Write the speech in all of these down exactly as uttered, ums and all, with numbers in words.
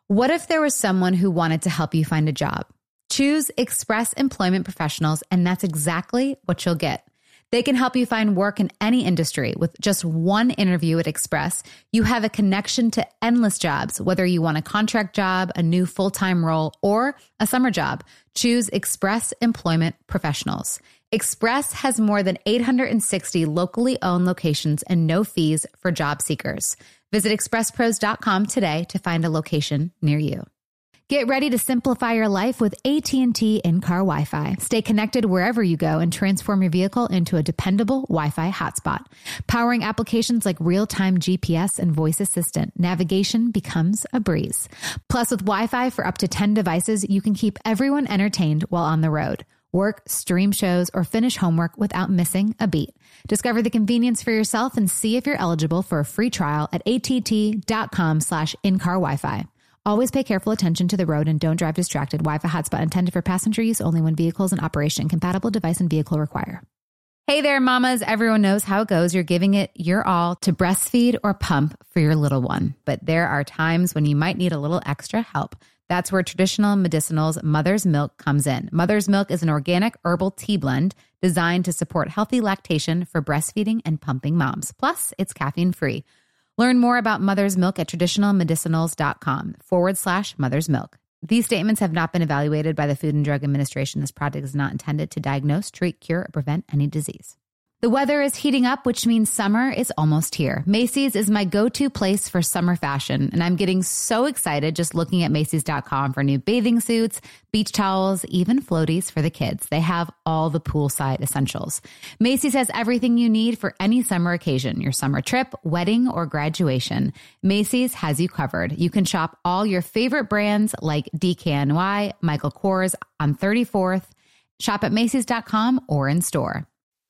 What if there was someone who wanted to help you find a job? Choose Express Employment Professionals, and that's exactly what you'll get. They can help you find work in any industry. With just one interview at Express, you have a connection to endless jobs, whether you want a contract job, a new full-time role, or a summer job. Choose Express Employment Professionals. Express has more than eight hundred sixty locally owned locations and no fees for job seekers. Visit express pros dot com today to find a location near you. Get ready to simplify your life with A T and T in-car Wi-Fi. Stay connected wherever you go and transform your vehicle into a dependable Wi-Fi hotspot. Powering applications like real-time G P S and voice assistant, navigation becomes a breeze. Plus, with Wi-Fi for up to ten devices, you can keep everyone entertained while on the road. Work, stream shows, or finish homework without missing a beat. Discover the convenience for yourself and see if you're eligible for a free trial at att.com slash in-car Wi-Fi. Always pay careful attention to the road and don't drive distracted. Wi-Fi hotspot intended for passenger use only when vehicles in operation. Compatible device and vehicle require. Hey there, mamas. Everyone knows how it goes. You're giving it your all to breastfeed or pump for your little one. But there are times when you might need a little extra help. That's where traditional medicinals Mother's Milk comes in. Mother's Milk is an organic herbal tea blend designed to support healthy lactation for breastfeeding and pumping moms. Plus, it's caffeine-free. Learn more about Mother's Milk at traditionalmedicinals.com forward slash Mother's Milk. These statements have not been evaluated by the Food and Drug Administration. This product is not intended to diagnose, treat, cure, or prevent any disease. The weather is heating up, which means summer is almost here. Macy's is my go-to place for summer fashion, and I'm getting so excited just looking at Macy's dot com for new bathing suits, beach towels, even floaties for the kids. They have all the poolside essentials. Macy's has everything you need for any summer occasion, your summer trip, wedding, or graduation. Macy's has you covered. You can shop all your favorite brands like D K N Y, Michael Kors on thirty-fourth. Shop at Macy's dot com or in store.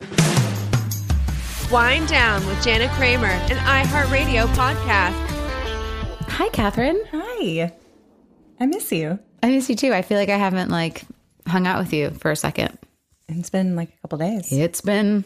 Wind Down with Jana Kramer, an iHeartRadio podcast. Hi, Catherine. Hi. I miss you. I miss you too. I feel like I haven't like hung out with you for a second. It's been like a couple days. It's been.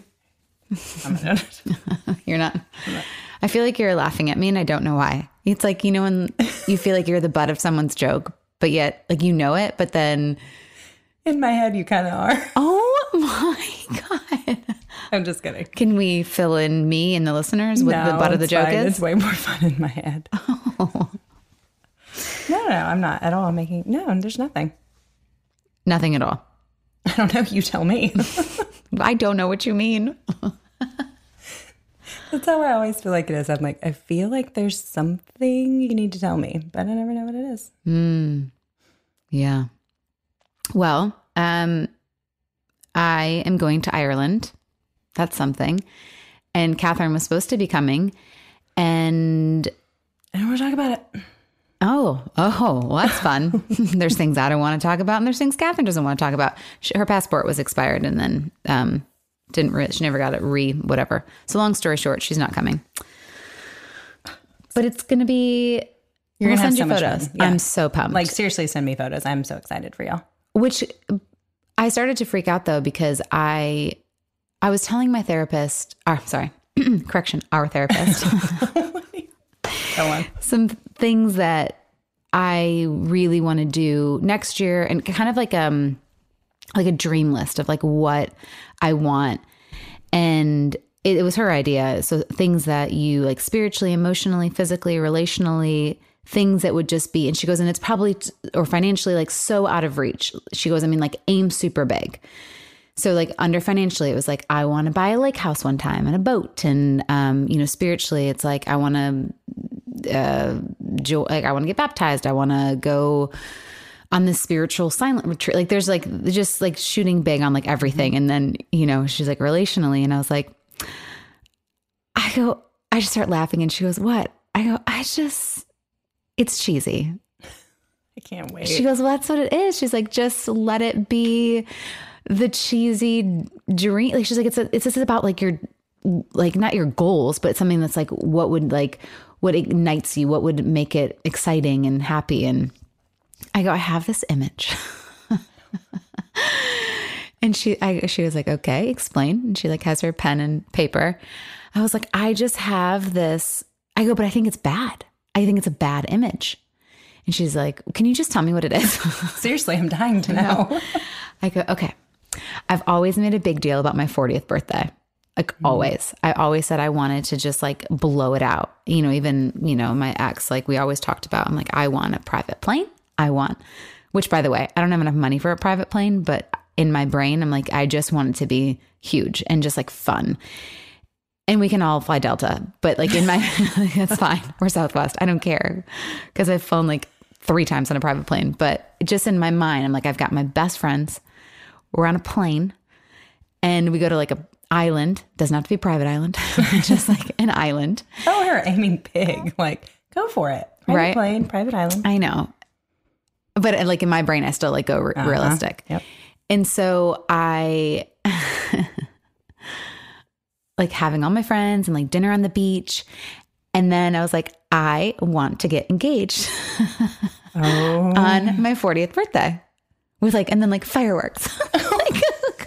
You're not. I feel like you're laughing at me and I don't know why. It's like, you know, when you feel like you're the butt of someone's joke, but yet like you know it, but then. In my head, you kind of are. Oh my God. I'm just kidding. Can we fill in me and the listeners with no, the butt of the joke fine. is? It's way more fun in my head. Oh. No, no, I'm not at all making... No, there's nothing. Nothing at all. I don't know. You tell me. I don't know what you mean. That's how I always feel like it is. I'm like, I feel like there's something you need to tell me, but I never know what it is. Mm. Yeah. Well, um, I am going to Ireland. That's something. And Catherine was supposed to be coming. And I don't want to talk about it. Oh, oh, well, that's fun. There's things I don't want to talk about, and there's things Catherine doesn't want to talk about. She, her passport was expired, and then um, didn't re- she never got it re whatever. So long story short, she's not coming. But it's gonna be. You're we'll gonna send have you so photos. much fun. Yeah. I'm so pumped. Like seriously, send me photos. I'm so excited for y'all. Which I started to freak out though because I I was telling my therapist. Or, sorry, correction, our therapist. Go on. Some things that I really want to do next year, and kind of like um like a dream list of like what I want. And it, it was her idea. So things that you like spiritually, emotionally, physically, relationally, things that would just be, and she goes, and it's probably, t- or financially, like so out of reach. She goes, I mean, like aim super big. So like under financially, it was like, I want to buy a lake house one time and a boat. And, um, you know, spiritually, it's like, I want to, uh, jo- like I want to get baptized. I want to go on this spiritual silent retreat. Like there's like, just like shooting big on like everything. And then, you know, she's like relationally. And I was like, I go, I just start laughing and she goes, what? I go, I just, it's cheesy. I can't wait. She goes, well, that's what it is. She's like, just let it be the cheesy dream. Like she's like, it's a, it's just about like your, like not your goals, but something that's like, what would like, what ignites you? What would make it exciting and happy? And I go, I have this image. And she, I, she was like, okay, explain. And she like has her pen and paper. I was like, I just have this, I go, but I think it's bad. I think it's a bad image. And she's like, can you just tell me what it is? Seriously, I'm dying to know. I go, okay. I've always made a big deal about my fortieth birthday. Like mm. always. I always said I wanted to just like blow it out. You know, even, you know, my ex, like we always talked about, I'm like, I want a private plane. I want, which by the way, I don't have enough money for a private plane, but in my brain, I'm like, I just want it to be huge and just like fun. And we can all fly Delta, but like in my, that's fine. We're Southwest. I don't care because I've flown like three times on a private plane, but just in my mind, I'm like, I've got my best friends. We're on a plane and we go to like a island. Doesn't have to be a private island, just like an island. Oh, her aiming big. Like, go for it. Private right? plane, private island. I know. But like in my brain, I still like go re- uh-huh. realistic. Yep. And so I like having all my friends and like dinner on the beach. And then I was like, I want to get engaged oh. on my fortieth birthday with like, and then like fireworks. Like,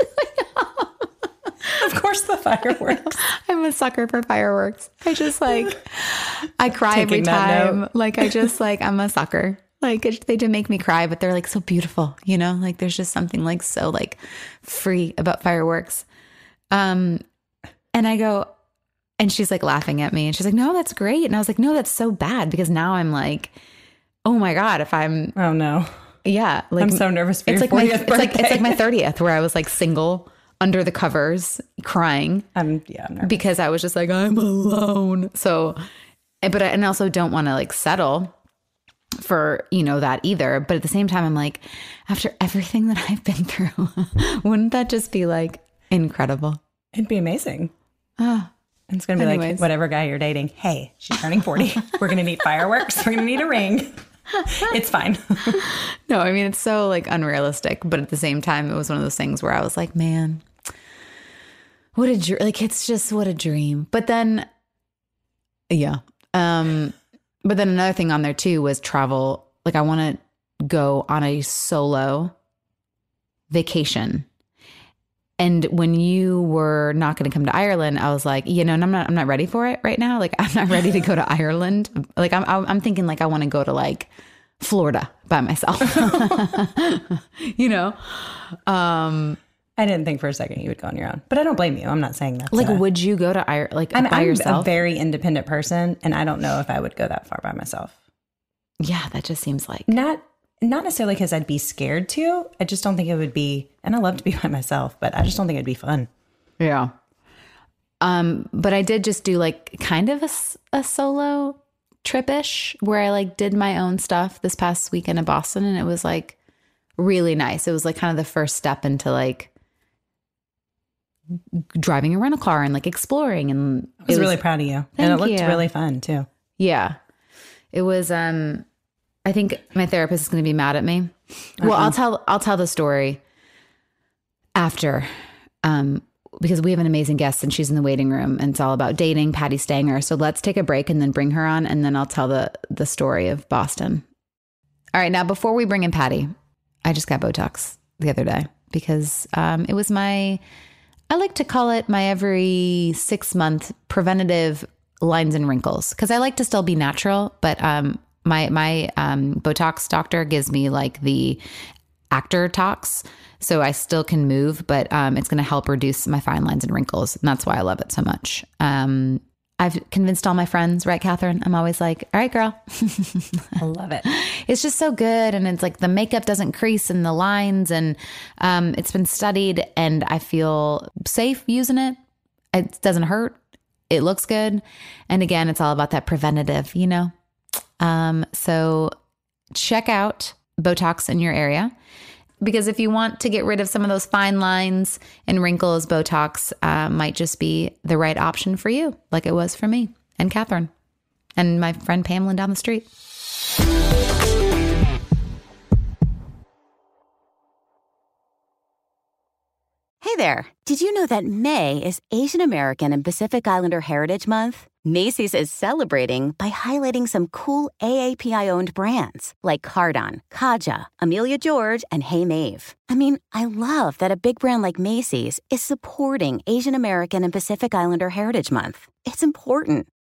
of course the fireworks. I'm a sucker for fireworks. I just like, I cry Taking every time. Note. Like, I just like, I'm a sucker. Like it, they do make me cry, but they're like so beautiful, you know, like there's just something like so like free about fireworks. Um, and I go, and she's like laughing at me and she's like, no, that's great. And I was like, no, that's so bad because now I'm like, oh my God, if I'm, oh no. Yeah. Like I'm so nervous for it's your like my, fortieth it's like, birthday. it's like my thirtieth where I was like single under the covers crying. Um, yeah, I'm nervous. Because I was just like, I'm alone. So, but I and also don't want to like settle for, you know, that either. But at the same time, I'm like, after everything that I've been through, wouldn't that just be like incredible? It'd be amazing. Oh, it's going to be anyways. like, whatever guy you're dating, hey, she's turning forty. We're going to need fireworks. We're going to need a ring. It's fine. No, I mean, it's so like unrealistic. But at the same time, it was one of those things where I was like, man, what a dream. Like, it's just what a dream. But then, yeah. Um, but then another thing on there too was travel. Like I want to go on a solo vacation. And when you were not going to come to Ireland, I was like, you know, and I'm not, I'm not ready for it right now. Like, I'm not ready to go to Ireland. Like, I'm, I'm thinking like I want to go to like Florida by myself. You know, um, I didn't think for a second you would go on your own, but I don't blame you. I'm not saying that. Like, would you go to Ireland like I'm, by I'm yourself? a very independent person, and I don't know if I would go that far by myself. Yeah, that just seems like not. Not necessarily because I'd be scared to. I just don't think it would be, and I love to be by myself, but I just don't think it'd be fun. Yeah. Um, but I did just do like kind of a, a solo trip-ish where I like did my own stuff this past weekend in Boston, and it was like really nice. It was like kind of the first step into like driving a rental car and like exploring. And I was, was really proud of you. And it looked you. really fun too. Yeah. It was, um, I think my therapist is going to be mad at me. Uh-uh. Well, I'll tell, I'll tell the story after, um, because we have an amazing guest and she's in the waiting room and it's all about dating, Patty Stanger. So let's take a break and then bring her on. And then I'll tell the, the story of Boston. All right. Now, before we bring in Patty, I just got Botox the other day because, um, it was my, I like to call it my every six month preventative lines and wrinkles. Cause I like to still be natural, but, um, My my um, Botox doctor gives me like the actor tox, so I still can move, but um, it's going to help reduce my fine lines and wrinkles, and that's why I love it so much. Um, I've convinced all my friends, right, Catherine? I'm always like, all right, girl. I love it. It's just so good, and it's like the makeup doesn't crease in the lines, and um, it's been studied, and I feel safe using it. It doesn't hurt. It looks good, and again, it's all about that preventative, you know. Um, so check out Botox in your area, because if you want to get rid of some of those fine lines and wrinkles, Botox uh, might just be the right option for you, like it was for me and Catherine and my friend Pamela down the street. Hey there. Did you know that May is Asian American and Pacific Islander Heritage Month? Macy's is celebrating by highlighting some cool A A P I-owned brands like Cardon, Kaja, Amelia George, and Hey Mave. I mean, I love that a big brand like Macy's is supporting Asian American and Pacific Islander Heritage Month. It's important.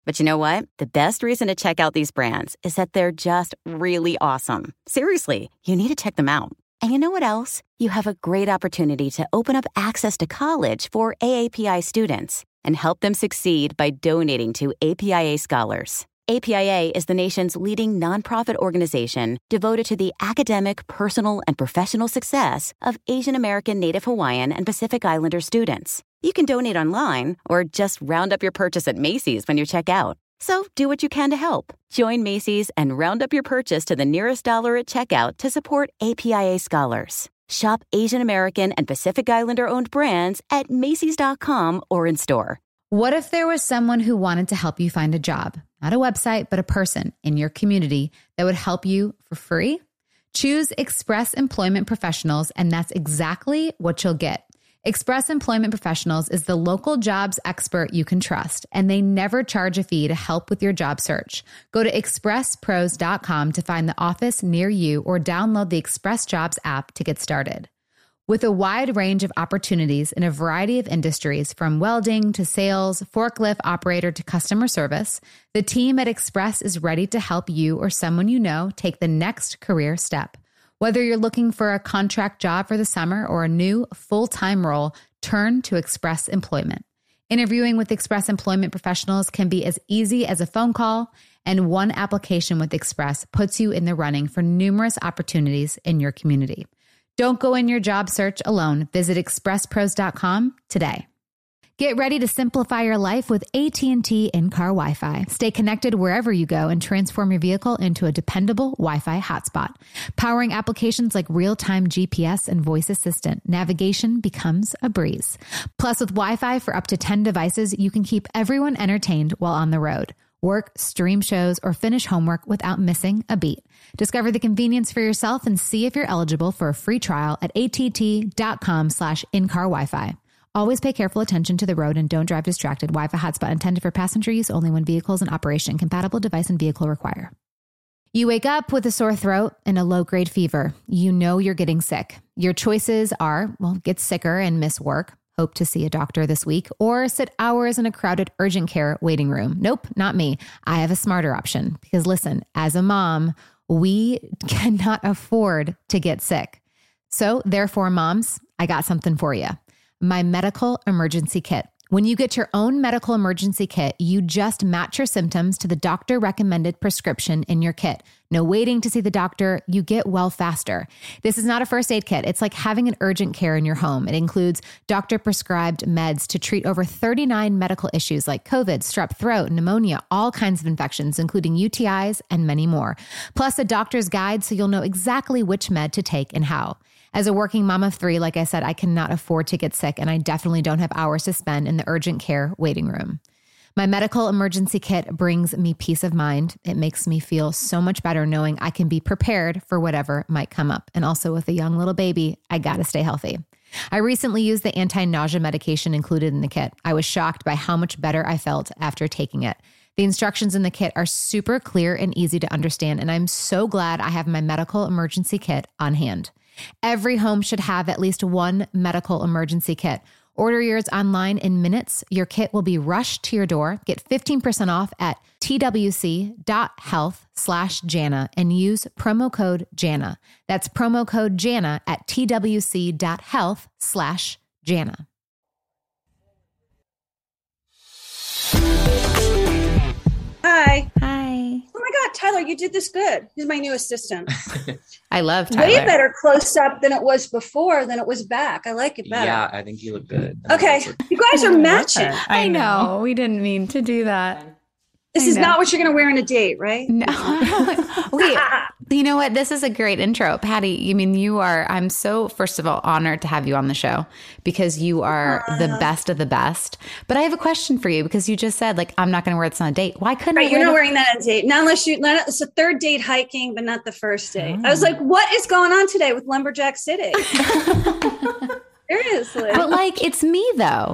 But you know what? The best reason to check out these brands is that they're just really awesome. Seriously, you need to check them out. And you know what else? You have a great opportunity to open up access to college for A A P I students and help them succeed by donating to A P I A Scholars. A P I A is the nation's leading nonprofit organization devoted to the academic, personal, and professional success of Asian American, Native Hawaiian, and Pacific Islander students. You can donate online or just round up your purchase at Macy's when you check out. So do what you can to help. Join Macy's and round up your purchase to the nearest dollar at checkout to support A P I A Scholars. Shop Asian American and Pacific Islander-owned brands at Macy's dot com or in store. What if there was someone who wanted to help you find a job? Not a website, but a person in your community that would help you for free? Choose Express Employment Professionals, and that's exactly what you'll get. Express Employment Professionals is the local jobs expert you can trust, and they never charge a fee to help with your job search. Go to express pros dot com to find the office near you or download the Express Jobs app to get started. With a wide range of opportunities in a variety of industries, from welding to sales, forklift operator to customer service, the team at Express is ready to help you or someone you know take the next career step. Whether you're looking for a contract job for the summer or a new full-time role, turn to Express Employment. Interviewing with Express Employment Professionals can be as easy as a phone call, and one application with Express puts you in the running for numerous opportunities in your community. Don't go in your job search alone. Visit express pros dot com today. Get ready to simplify your life with A T and T in-car Wi-Fi. Stay connected wherever you go and transform your vehicle into a dependable Wi-Fi hotspot. Powering applications like real-time G P S and voice assistant, navigation becomes a breeze. Plus, with Wi-Fi for up to ten devices, you can keep everyone entertained while on the road. Work, stream shows, or finish homework without missing a beat. Discover the convenience for yourself and see if you're eligible for a free trial at att.com slash in-car Wi-Fi. Always pay careful attention to the road and don't drive distracted. Wi-Fi hotspot intended for passenger use only when vehicles in operation. Compatible device and vehicle require. You wake up with a sore throat and a low-grade fever. You know you're getting sick. Your choices are, well, get sicker and miss work. Hope to see a doctor this week, or sit hours in a crowded urgent care waiting room. Nope, not me. I have a smarter option because listen, as a mom, we cannot afford to get sick. So therefore, moms, I got something for you. My medical emergency kit. When you get your own medical emergency kit, you just match your symptoms to the doctor-recommended prescription in your kit. No waiting to see the doctor. You get well faster. This is not a first aid kit. It's like having an urgent care in your home. It includes doctor-prescribed meds to treat over thirty-nine medical issues like COVID, strep throat, pneumonia, all kinds of infections, including U T Is and many more. Plus a doctor's guide so you'll know exactly which med to take and how. As a working mom of three, like I said, I cannot afford to get sick, and I definitely don't have hours to spend in the urgent care waiting room. My medical emergency kit brings me peace of mind. It makes me feel so much better knowing I can be prepared for whatever might come up. And also with a young little baby, I got to stay healthy. I recently used the anti-nausea medication included in the kit. I was shocked by how much better I felt after taking it. The instructions in the kit are super clear and easy to understand, and I'm so glad I have my medical emergency kit on hand. Every home should have at least one medical emergency kit. Order yours online in minutes. Your kit will be rushed to your door. Get fifteen percent off at twc.health slash Jana and use promo code Jana. That's promo code Jana at twc.health slash Jana. Hi. Hi. Oh my God, Tyler, you did this good. He's my new assistant. I love Tyler. Way better close up than it was before, than it was back. I like it better. Yeah, I think you look good. Okay. You guys are matching. I know. We didn't mean to do that. This I is know. not what you're going to wear on a date, right? No. Wait, you know what? This is a great intro. Patty, I mean, you are, I'm so, first of all, honored to have you on the show because you are uh, the best of the best. But I have a question for you because you just said, like, I'm not going to wear this on a date. Why couldn't right, I You're not the- wearing that on a date. Not unless you, not, it's a third date hiking, but not the first date. Oh. I was like, what is going on today with Lumberjack City? Seriously. But like, it's me though.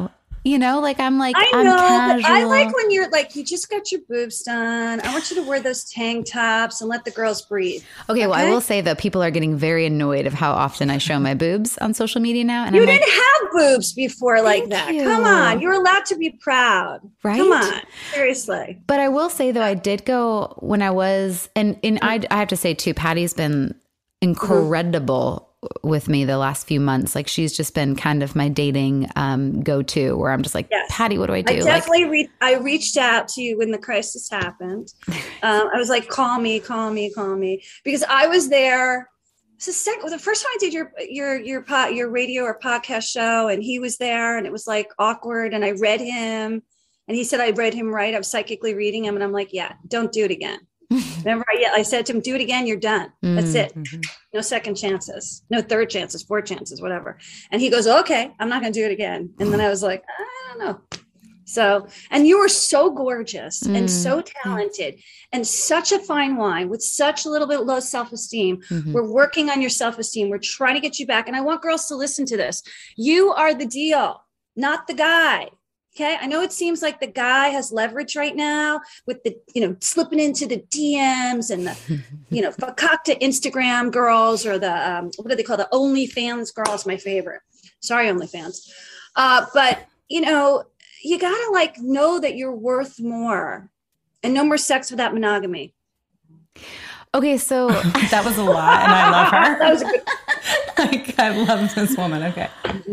You know, like I'm like, I I'm know, casual. but I like when you're like, you just got your boobs done. I want you to wear those tank tops and let the girls breathe. Okay, well, okay? I will say that people are getting very annoyed of how often I show my boobs on social media now. And You I'm didn't like, have boobs before like that. you. Come on. You're allowed to be proud. Right? Come on. Seriously. but I will say though, I did go when I was, and, and I, I have to say too, Patty's been incredible with me the last few months. Like she's just been kind of my dating um, go-to where I'm just like, Yes. Patty, what do I do? I definitely re- I reached out to you when the crisis happened. Um, I was like, call me, call me, call me. Because I was there. It's the second, the first time I did your, your, your pot, your radio or podcast show, and he was there and it was like awkward. And I read him and he said, I read him right. I was psychically reading him. And I'm like, yeah, don't do it again. Remember, I, I said to him, do it again. You're done. That's it. Mm-hmm. No second chances, no third chances, four chances, whatever. And he goes, okay, I'm not going to do it again. And then I was like, I don't know. So, and you were so gorgeous mm. and so talented and such a fine wine with such a little bit low self-esteem. Mm-hmm. We're working on your self-esteem. We're trying to get you back. And I want girls to listen to this. You are the deal, not the guy. Okay. I know it seems like the guy has leverage right now with the, you know, slipping into the D Ms and the, you know, fakakta Instagram girls or the, um, what do they call the OnlyFans girls? My favorite. Sorry, OnlyFans. Uh, but, you know, you got to like know that you're worth more and no more sex without monogamy. Okay. So that was a lot and I love her. That was a good. Like, I love this woman. Okay.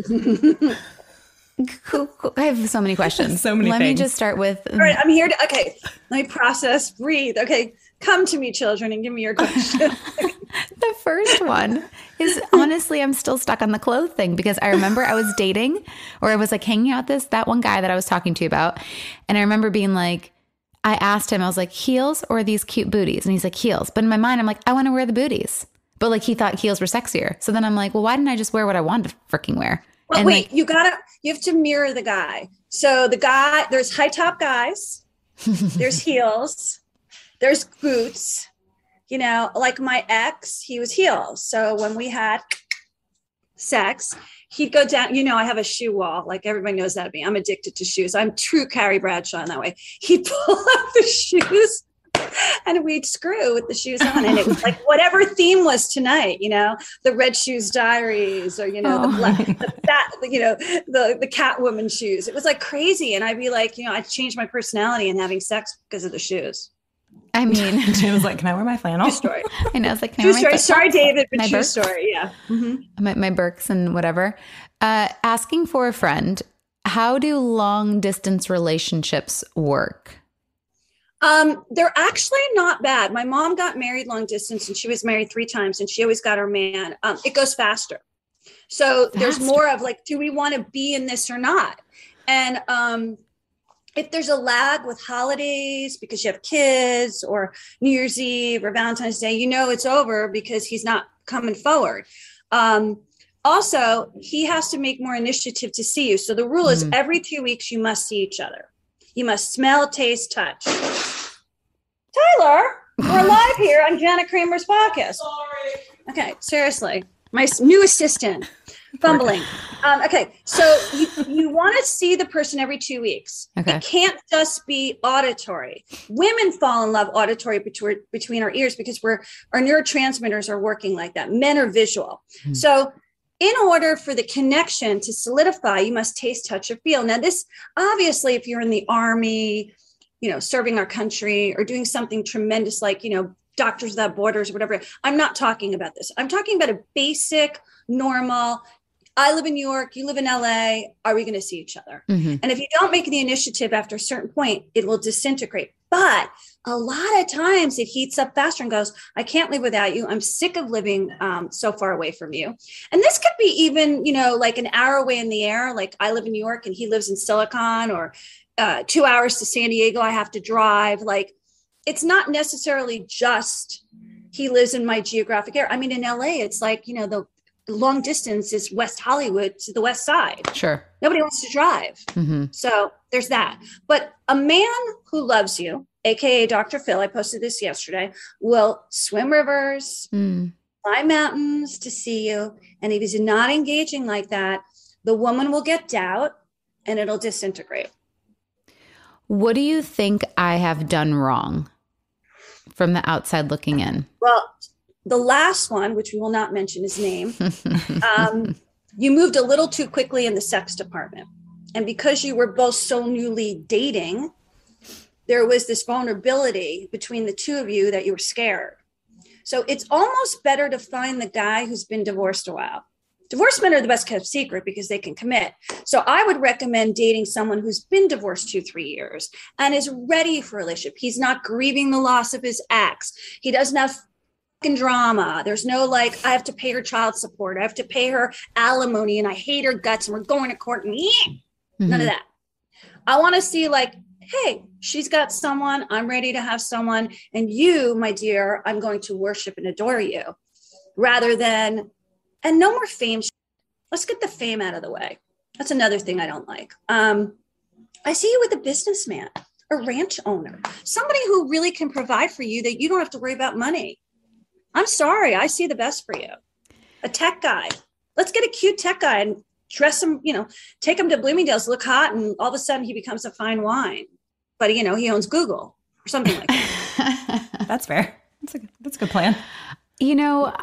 Cool, cool. I have so many questions. So many Let things. me just start with. All right, I'm here to, okay, let me process, breathe. Okay, come to me, children, and give me your question. The first one is honestly, I'm still stuck on the clothes thing because I remember I was dating or I was like hanging out with this, that one guy that I was talking to you about. And I remember being like, I asked him, I was like, heels or these cute booties? And he's like, heels. But in my mind, I'm like, I want to wear the booties. But like he thought heels were sexier. So then I'm like, well, why didn't I just wear what I wanted to freaking wear? Well, and wait, like, you gotta, you have to mirror the guy. So the guy, there's high top guys, there's heels, there's boots, you know, like my ex, he was heels. So when we had sex, he'd go down, you know, I have a shoe wall. Like everybody knows that of me. I'm addicted to shoes. I'm true Carrie Bradshaw in that way. He'd pull up the shoes and we'd screw with the shoes on. And it was like whatever theme was tonight, you know, the Red Shoes Diaries or, you know, oh. the black, the fat, you know, the, the Catwoman shoes. It was like crazy. And I'd be like, you know, I'd change my personality and having sex because of the shoes. I mean, she was like, can I wear my flannel? True story. I know. I was like, can true I wear my story. Sorry, David, but my true Birks? story. Yeah. Mm-hmm. My, my Birks and whatever. Uh, asking for a friend. How do long distance relationships work? Um, they're actually not bad. My mom got married long distance and she was married three times and she always got her man. Um, it goes faster. So faster. There's more of like, do we want to be in this or not? And um, if there's a lag with holidays because you have kids or New Year's Eve or Valentine's Day, you know it's over because he's not coming forward. Um, also, he has to make more initiative to see you. So the rule mm. is every two weeks you must see each other. You must smell, taste, touch. Tyler, we're live here on Jana Kramer's podcast. Sorry. Okay, seriously. My new assistant, fumbling. Um, okay, so you, you want to see the person every two weeks. Okay. It can't just be auditory. Women fall in love auditory between, between our ears because we're our neurotransmitters are working like that. Men are visual. Hmm. So in order for the connection to solidify, you must taste, touch, or feel. Now, this obviously, if you're in the army, you know, serving our country or doing something tremendous like, you know, Doctors Without Borders or whatever, I'm not talking about this. I'm talking about a basic, normal, I live in New York, you live in L A. Are we going to see each other? Mm-hmm. And if you don't make the initiative after a certain point, it will disintegrate. But a lot of times it heats up faster and goes, I can't live without you. I'm sick of living um, so far away from you. And this could be even, you know, like an hour away in the air. Like I live in New York and he lives in Silicon, or uh, two hours to San Diego, I have to drive. Like it's not necessarily just he lives in my geographic area. I mean, in L A, it's like, you know, the long distance is West Hollywood to the West Side. Sure. Nobody wants to drive. Mm-hmm. So there's that. But a man who loves you, A K A Doctor Phil, I posted this yesterday, will swim rivers, mm. climb mountains to see you. And if he's not engaging like that, the woman will get doubt. and it'll disintegrate. What do you think I have done wrong from the outside looking in? Well, the last one, which we will not mention his name, um, you moved a little too quickly in the sex department. And because you were both so newly dating, there was this vulnerability between the two of you that you were scared. So it's almost better to find the guy who's been divorced a while. Divorced men are the best kept secret because they can commit. So I would recommend dating someone who's been divorced two, three years and is ready for a relationship. He's not grieving the loss of his ex. He doesn't have fucking drama. There's no like, I have to pay her child support. I have to pay her alimony and I hate her guts and we're going to court. And yeah, mm-hmm. None of that. I want to see like, hey, she's got someone. I'm ready to have someone. And you, my dear, I'm going to worship and adore you rather than, and no more fame. Let's get the fame out of the way. That's another thing I don't like. Um, I see you with a businessman, a ranch owner, somebody who really can provide for you that you don't have to worry about money. I'm sorry. I see the best for you. A tech guy. Let's get a cute tech guy and dress him, you know, take him to Bloomingdale's, look hot. And all of a sudden he becomes a fine wine, but you know, he owns Google or something like that. That's fair. That's a, that's a good plan. You know,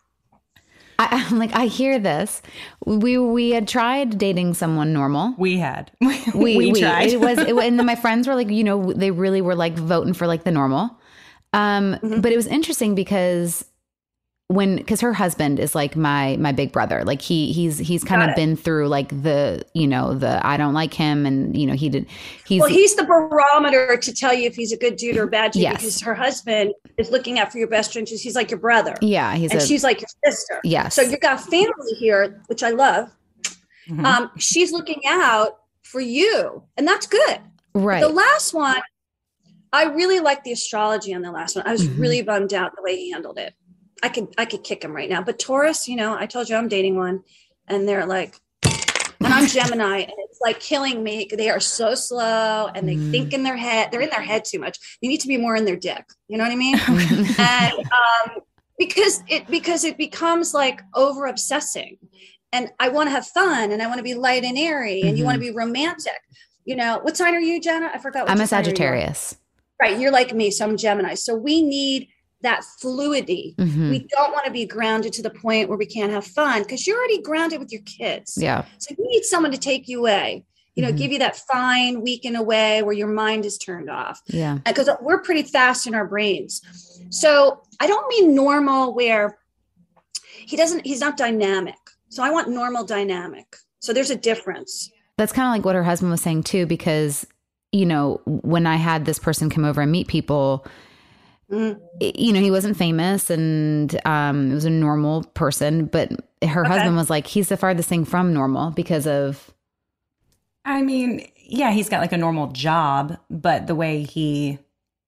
I, I'm like, I hear this. We we had tried dating someone normal. We had. We, we, we tried. It was, it, and then my friends were like, you know, they really were like voting for like the normal. Um, mm-hmm. But it was interesting because when, because her husband is like my my big brother. Like he he's he's kind of been through like the, you know, the I don't like him, and you know he did. He's well, he's the barometer to tell you if he's a good dude or a bad dude. Yes. Because her husband is looking out for your best interests. He's like your brother. Yeah, he's and a, she's like your sister. Yes. So you got family here, which I love. Mm-hmm. Um, she's looking out for you, and that's good. Right. The last one, I really like the astrology on the last one. I was mm-hmm. really bummed out the way he handled it. I could I could kick him right now. But Taurus, you know, I told you I'm dating one, and they're like, and I'm Gemini, and it's like killing me. They are so slow, and they mm. think in their head. They're in their head too much. They need to be more in their dick. You know what I mean? and um, because it because it becomes like over obsessing, and I want to have fun, and I want to be light and airy, and mm-hmm. you want to be romantic. You know, what sign are you, Jenna? I forgot. What I'm a Sagittarius. Right, you're like me, so I'm Gemini. So we need that fluidity. Mm-hmm. We don't want to be grounded to the point where we can't have fun because you're already grounded with your kids. Yeah. So you need someone to take you away, you know, mm-hmm. give you that fine weekend away where your mind is turned off. Yeah. Because we're pretty fast in our brains. So I don't mean normal where he doesn't, he's not dynamic. So I want normal dynamic. So there's a difference. That's kind of like what her husband was saying too, because, you know, when I had this person come over and meet people, mm-hmm. you know, he wasn't famous and um, it was a normal person, but her okay. husband was like, he's the farthest thing from normal because of. I mean, yeah, he's got like a normal job, but the way he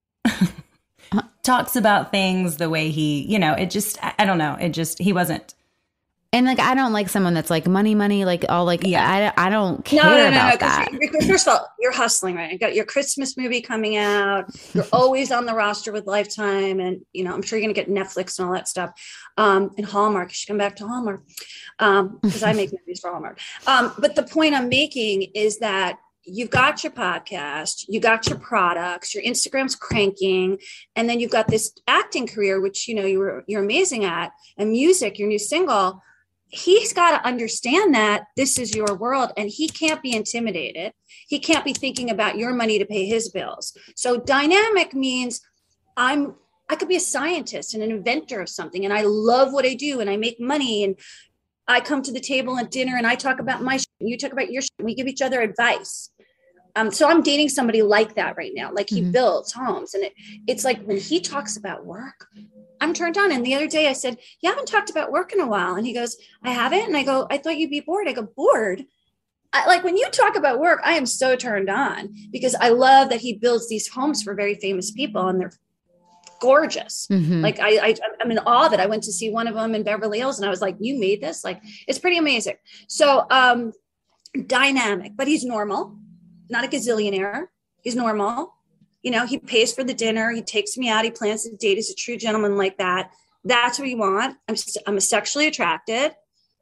talks about things, the way he, you know, it just, I don't know. It just, he wasn't. And like, I don't like someone that's like money, money, like all like, yeah, I, I don't care no, no, no, about no, that. Because first of all, you're hustling, right? You got your Christmas movie coming out. You're always on the roster with Lifetime. And, you know, I'm sure you're going to get Netflix and all that stuff. Um, and Hallmark, you should come back to Hallmark um, because I make movies for Hallmark. Um, but the point I'm making is that you've got your podcast, you got your products, your Instagram's cranking, and then you've got this acting career, which, you know, you were, you're amazing at, and music, your new single. He's got to understand that this is your world and he can't be intimidated. He can't be thinking about your money to pay his bills. So dynamic means I'm, I could be a scientist and an inventor of something. And I love what I do and I make money and I come to the table at dinner and I talk about my shit and you talk about your shit and we give each other advice. Um, so I'm dating somebody like that right now. Like he mm-hmm. builds homes and it, it's like when he talks about work, I'm turned on. And the other day I said, you haven't talked about work in a while. And he goes, I haven't. And I go, I thought you'd be bored. I go, bored? I, like when you talk about work, I am so turned on because I love that he builds these homes for very famous people and they're gorgeous. Mm-hmm. Like I, I, I'm in awe that I went to see one of them in Beverly Hills and I was like, you made this? Like, it's pretty amazing. So um, dynamic, but he's normal, not a gazillionaire. He's normal. You know, he pays for the dinner. He takes me out. He plans to date. He's a true gentleman like that. That's what you want. I'm I'm sexually attracted.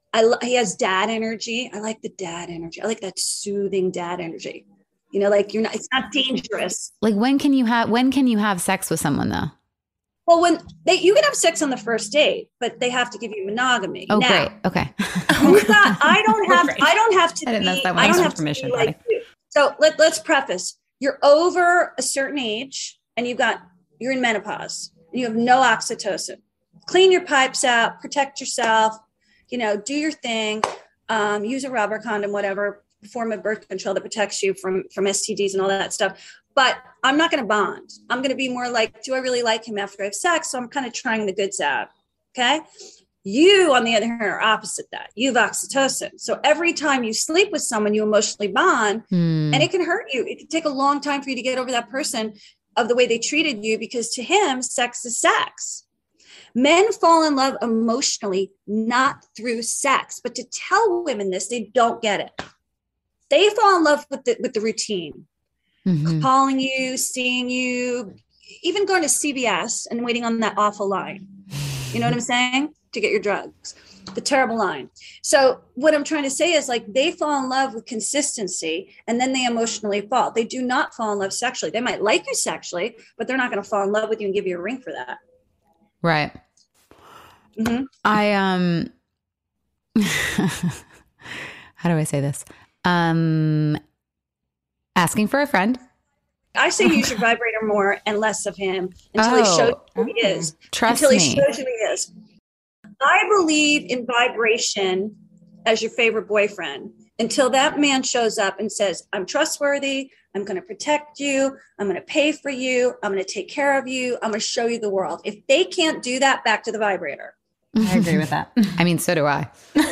I lo- he has dad energy. I like the dad energy. I like that soothing dad energy. You know, like you're not, it's not dangerous. Like when can you have, when can you have sex with someone though? Well, when they, you can have sex on the first date, but they have to give you monogamy. Oh, now, great. Okay. you got, I don't have, I don't have to I didn't know be, that one. I don't Thanks have for to permission, be like you. So let, let's preface, you're over a certain age and you've got, you're in menopause and you have no oxytocin. Clean your pipes out, protect yourself, you know, do your thing, um, use a rubber condom, whatever form of birth control that protects you from, from S T Ds and all that stuff. But I'm not going to bond. I'm going to be more like, do I really like him after I have sex? So I'm kind of trying the goods out. Okay. You, on the other hand, are opposite that. You have oxytocin. So every time you sleep with someone, you emotionally bond Hmm. and it can hurt you. It can take a long time for you to get over that person of the way they treated you, because to him, sex is sex. Men fall in love emotionally, not through sex. But to tell women this, they don't get it. They fall in love with the, with the routine. Mhm. Calling you, seeing you, even going to C V S and waiting on that awful line. You know what I'm saying? To get your drugs, the terrible line. So what I'm trying to say is, like, they fall in love with consistency and then they emotionally fall. They do not fall in love sexually. They might like you sexually, but they're not going to fall in love with you and give you a ring for that. Right. Mm-hmm. I, um, how do I say this? Um, asking for a friend. I say use your vibrator more and less of him until he Oh. shows who he is. Trust until me. he shows who he is. I believe in vibration as your favorite boyfriend until that man shows up and says, I'm trustworthy. I'm going to protect you. I'm going to pay for you. I'm going to take care of you. I'm going to show you the world. If they can't do that, back to the vibrator. I agree with that. I mean, so do I.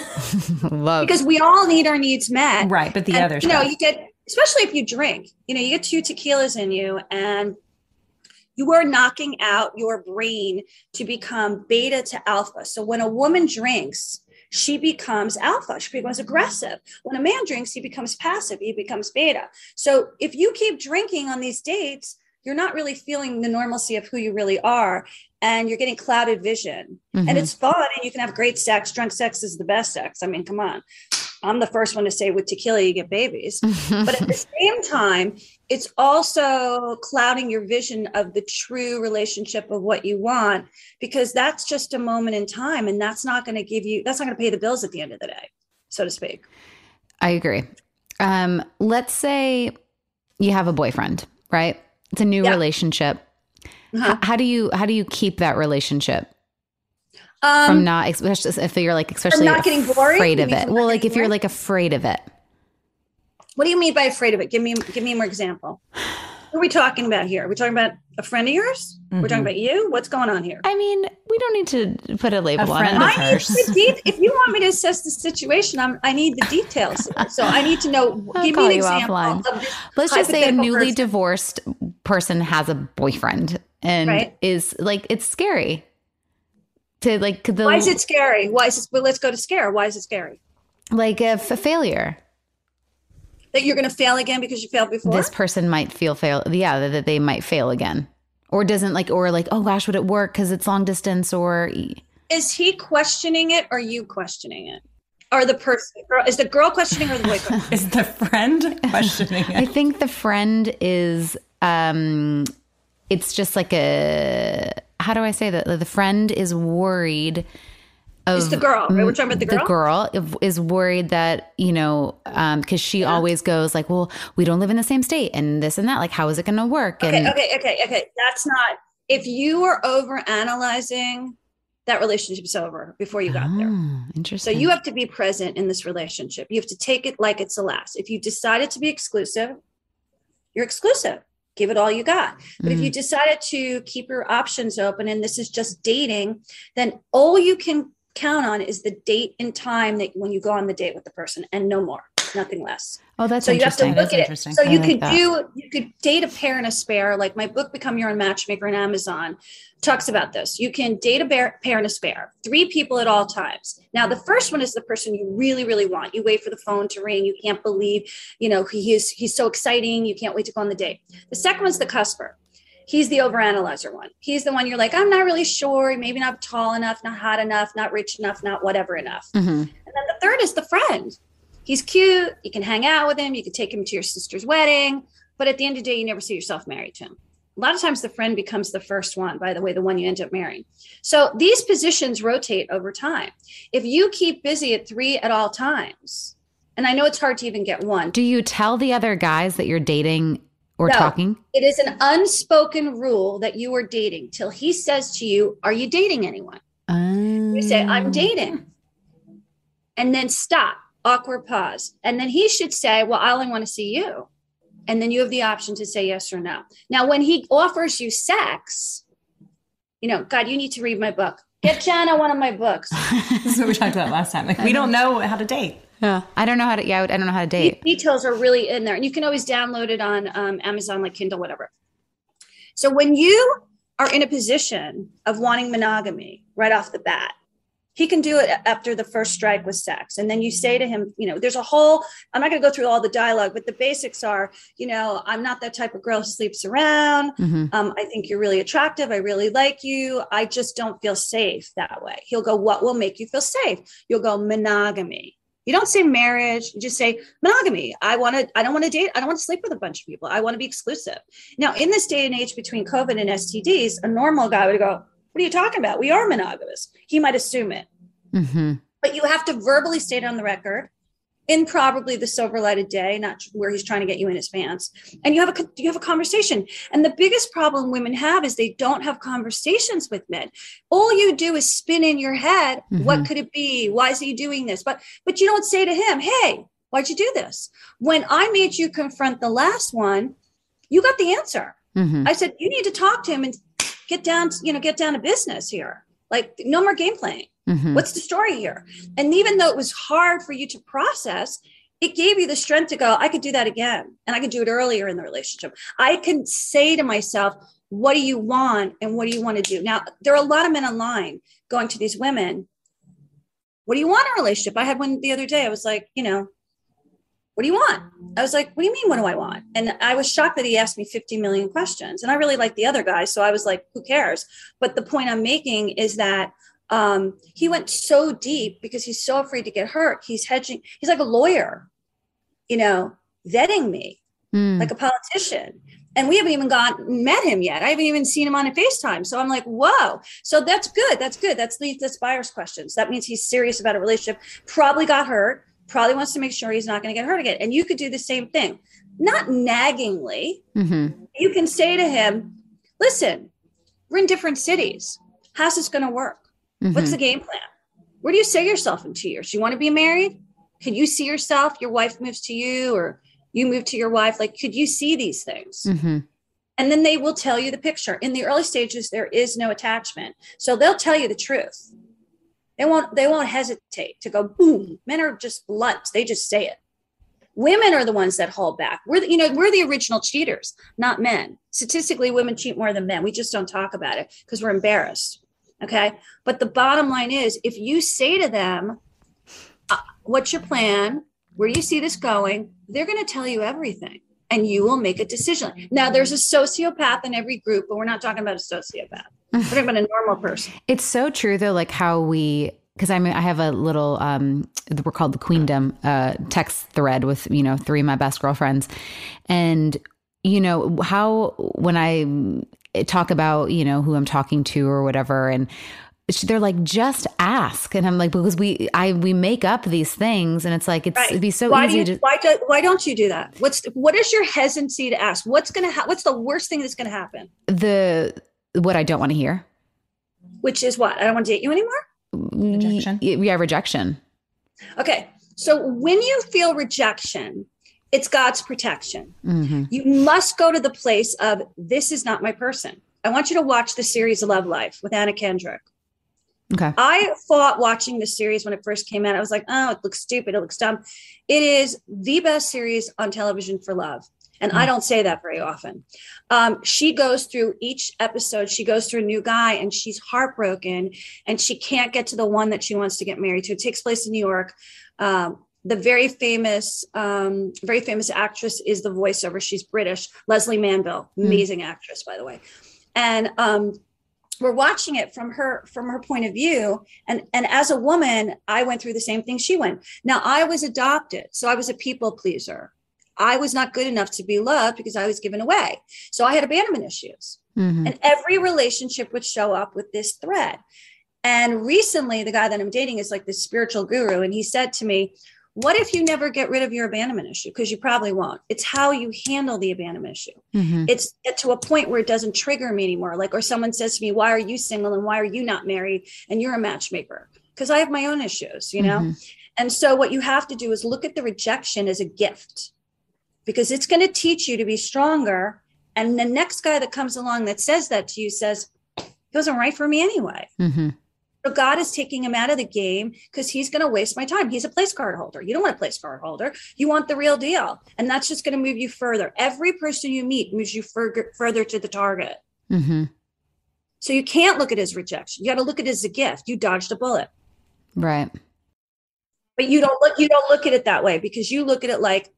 Love. Because we all need our needs met. Right. But the And, other you know, stuff. you get, especially if you drink, you know, you get two tequilas in you and you are knocking out your brain to become beta to alpha. So when a woman drinks, she becomes alpha. She becomes aggressive. When a man drinks, he becomes passive. He becomes beta. So if you keep drinking on these dates, you're not really feeling the normalcy of who you really are. And you're getting clouded vision. Mhm. And it's fun. And you can have great sex. Drunk sex is the best sex. I mean, come on. I'm the first one to say with tequila, you get babies. But at the same time, it's also clouding your vision of the true relationship of what you want, because that's just a moment in time. And that's not going to give you, that's not going to pay the bills at the end of the day, so to speak. I agree. Um, let's say you have a boyfriend, right? It's a new Yeah. relationship. Uh-huh. H- how do you, how do you keep that relationship Um, from not, especially if you're like, especially not getting boring? afraid You of mean it? from Well, not like getting if you're boring? like afraid of it. What do you mean by afraid of it? Give me, give me more example. What are we talking about here? Are we talking about a friend of yours? We're talking Mhm. about you? What's going on here? I mean, we don't need to put a label A on friend it. of I need hers. the de- if you want me to assess the situation, I'm, I need the details. So I need to know. I'll Give call me an you example offline. of this. Let's just say a hypothetical newly person. divorced person has a boyfriend and Right. is like, it's scary to like the, Why is it scary? Why is it? Well, let's go to scare. Why is it scary? like a, f- a failure. That you're going to fail again because you failed before? This person might feel fail. Yeah. That, that they might fail again or doesn't like, or like, oh gosh, would it work? Cause it's long distance or Is he questioning it or you questioning it? Or the person, girl, is the girl questioning or the boy questioning? Is the friend questioning I it? think the friend is, um, it's just like a, how do I say that? The friend is worried of It's the girl, right? We're talking about the girl? The girl if- is worried that, you know, um, cause she always goes like, well, we don't live in the same state and this and that, like, how is it going to work? Okay, And okay, okay, okay. That's not, if you are over analyzing, that relationship's over before you got there. Oh, So interesting. you have to be present in this relationship. You have to take it like it's the last. If you decided to be exclusive, you're exclusive. Give it all you got. But if you decided to keep your options open and this is just dating, then all you can count on is the date and time that when you go on the date with the person and no more, nothing less. oh, that's So you have to interesting. look That's at it. interesting. So I you like could that. do, you could date a pair and a spare. Like my book, Become Your Own Matchmaker on Amazon talks about this. You can date a bear, pair and a spare, three people at all times. Now, the first one is the person you really, really want. You wait for the phone to ring. You can't believe, you know, he is, he's so exciting. You can't wait to go on the date. The second one's the cusper. He's the overanalyzer one. He's the one you're like, I'm not really sure, maybe not tall enough, not hot enough, not rich enough, not whatever enough. Mm-hmm. And then the third is the friend. He's cute. You can hang out with him. You can take him to your sister's wedding. But at the end of the day, you never see yourself married to him. A lot of times the friend becomes the first one, by the way, the one you end up marrying. So these positions rotate over time. If you keep busy at three at all times, and I know it's hard to even get one. Do you tell the other guys that you're dating or no, talking? It is an unspoken rule that you are dating till he says to you, are you dating anyone? Um... You say, I'm dating. And then stop, awkward pause. And then he should say, well, I only want to see you. And then you have the option to say yes or no. Now, when he offers you sex, you know, God, you need to read my book. Get Jenna one of my books. This is what we talked about last time. Like, we don't know how to date. Yeah. I don't know how to, yeah, I don't know how to date. The details are really in there. And you can always download it on um, Amazon, like Kindle, whatever. So when you are in a position of wanting monogamy right off the bat, he can do it after the first strike with sex. And then you say to him, you know, there's a whole, I'm not going to go through all the dialogue, but the basics are, you know, I'm not that type of girl who sleeps around. Mm-hmm. Um, I think you're really attractive. I really like you. I just don't feel safe that way. He'll go, what will make you feel safe? You'll go, monogamy. You don't say marriage. You just say monogamy. I want to, I don't want to date. I don't want to sleep with a bunch of people. I want to be exclusive. Now, in this day and age between COVID and S T Ds, a normal guy would go, what are you talking about? We are monogamous. He might assume it. Mm-hmm. But you have to verbally state on the record in probably the sober lighted day, not where he's trying to get you in his pants. And you have a, you have a conversation. And the biggest problem women have is they don't have conversations with men. All you do is spin in your head. Mm-hmm. What could it be? Why is he doing this? But, but you don't say to him, hey, why'd you do this? When I made you confront the last one, you got the answer. Mm-hmm. I said, you need to talk to him and get down, you know, get down to business here. Like, no more game playing. Mm-hmm. What's the story here? And even though it was hard for you to process, it gave you the strength to go, I could do that again. And I could do it earlier in the relationship. I can say to myself, what do you want? And what do you want to do? Now, there are a lot of men online going to these women. What do you want in a relationship? I had one the other day. I was like, you know, what do you want? I was like, what do you mean? What do I want? And I was shocked that he asked me fifty million questions. And I really like the other guy. So I was like, who cares? But the point I'm making is that um, he went so deep because he's so afraid to get hurt. He's hedging. He's like a lawyer, you know, vetting me mm. like a politician. And we haven't even gotten met him yet. I haven't even seen him on a FaceTime. So I'm like, whoa. So that's good. That's good. That's leads that's buyer's questions. That means he's serious about a relationship. Probably got hurt. Probably wants to make sure he's not going to get hurt again. And you could do the same thing, not naggingly. Mm-hmm. You can say to him, listen, we're in different cities. How's this going to work? Mm-hmm. What's the game plan? Where do you see yourself in two years? You want to be married? Can you see yourself? Your wife moves to you or you move to your wife. Like, could you see these things? Mm-hmm. And then they will tell you the picture. In the early stages, there is no attachment. So they'll tell you the truth. They won't, they won't hesitate to go, boom. Men are just blunt. They just say it. Women are the ones that hold back. We're the, you know, we're the original cheaters, not men. Statistically, women cheat more than men. We just don't talk about it because we're embarrassed. Okay. But the bottom line is, if you say to them, uh, what's your plan? Where do you see this going? They're going to tell you everything and you will make a decision. Now, there's a sociopath in every group, but we're not talking about a sociopath. We're talking about a normal person. It's so true, though, like how we, because I mean, I have a little, um, we're called the Queendom uh, text thread with, you know, three of my best girlfriends. And, you know, how when I talk about, you know, who I'm talking to or whatever, and they're like, just ask. And I'm like, because we, I, we make up these things and it's like, it's, right. It'd be so why easy do you, to. Why, do, why don't you do that? What's, what is your hesitancy to ask? What's going to happen? What's the worst thing that's going to happen? The, what I don't want to hear. Which is what? I don't want to date you anymore? Rejection. Yeah, rejection. Okay. So when you feel rejection, it's God's protection. Mm-hmm. You must go to the place of, this is not my person. I want you to watch the series Love Life with Anna Kendrick. Okay. I thought watching the series when it first came out, I was like, oh, it looks stupid. It looks dumb. It is the best series on television for love. And mm. I don't say that very often. Um, she goes through each episode. She goes through a new guy and she's heartbroken and she can't get to the one that she wants to get married to. It takes place in New York. Um, the very famous, um, very famous actress is the voiceover. She's British, Leslie Manville, amazing mm. actress, by the way. And um, we're watching it from her, from her point of view. And, and as a woman, I went through the same thing she went. Now I was adopted, so I was a people pleaser. I was not good enough to be loved because I was given away. So I had abandonment issues. Mm-hmm. And every relationship would show up with this thread. And recently, the guy that I'm dating is like this spiritual guru. And he said to me, what if you never get rid of your abandonment issue? Because you probably won't. It's how you handle the abandonment issue. Mm-hmm. It's get to a point where it doesn't trigger me anymore. Like, or someone says to me, why are you single and why are you not married? And you're a matchmaker. Because I have my own issues, you know? Mm-hmm. And so what you have to do is look at the rejection as a gift, because it's going to teach you to be stronger. And the next guy that comes along that says that to you says, he wasn't right for me anyway. Mm-hmm. So God is taking him out of the game because he's going to waste my time. He's a place card holder. You don't want a place card holder. You want the real deal. And that's just going to move you further. Every person you meet moves you further, further to the target. Mm-hmm. So you can't look at his rejection. You got to look at it as a gift. You dodged a bullet. Right. But you don't look, you don't look at it that way, because you look at it like,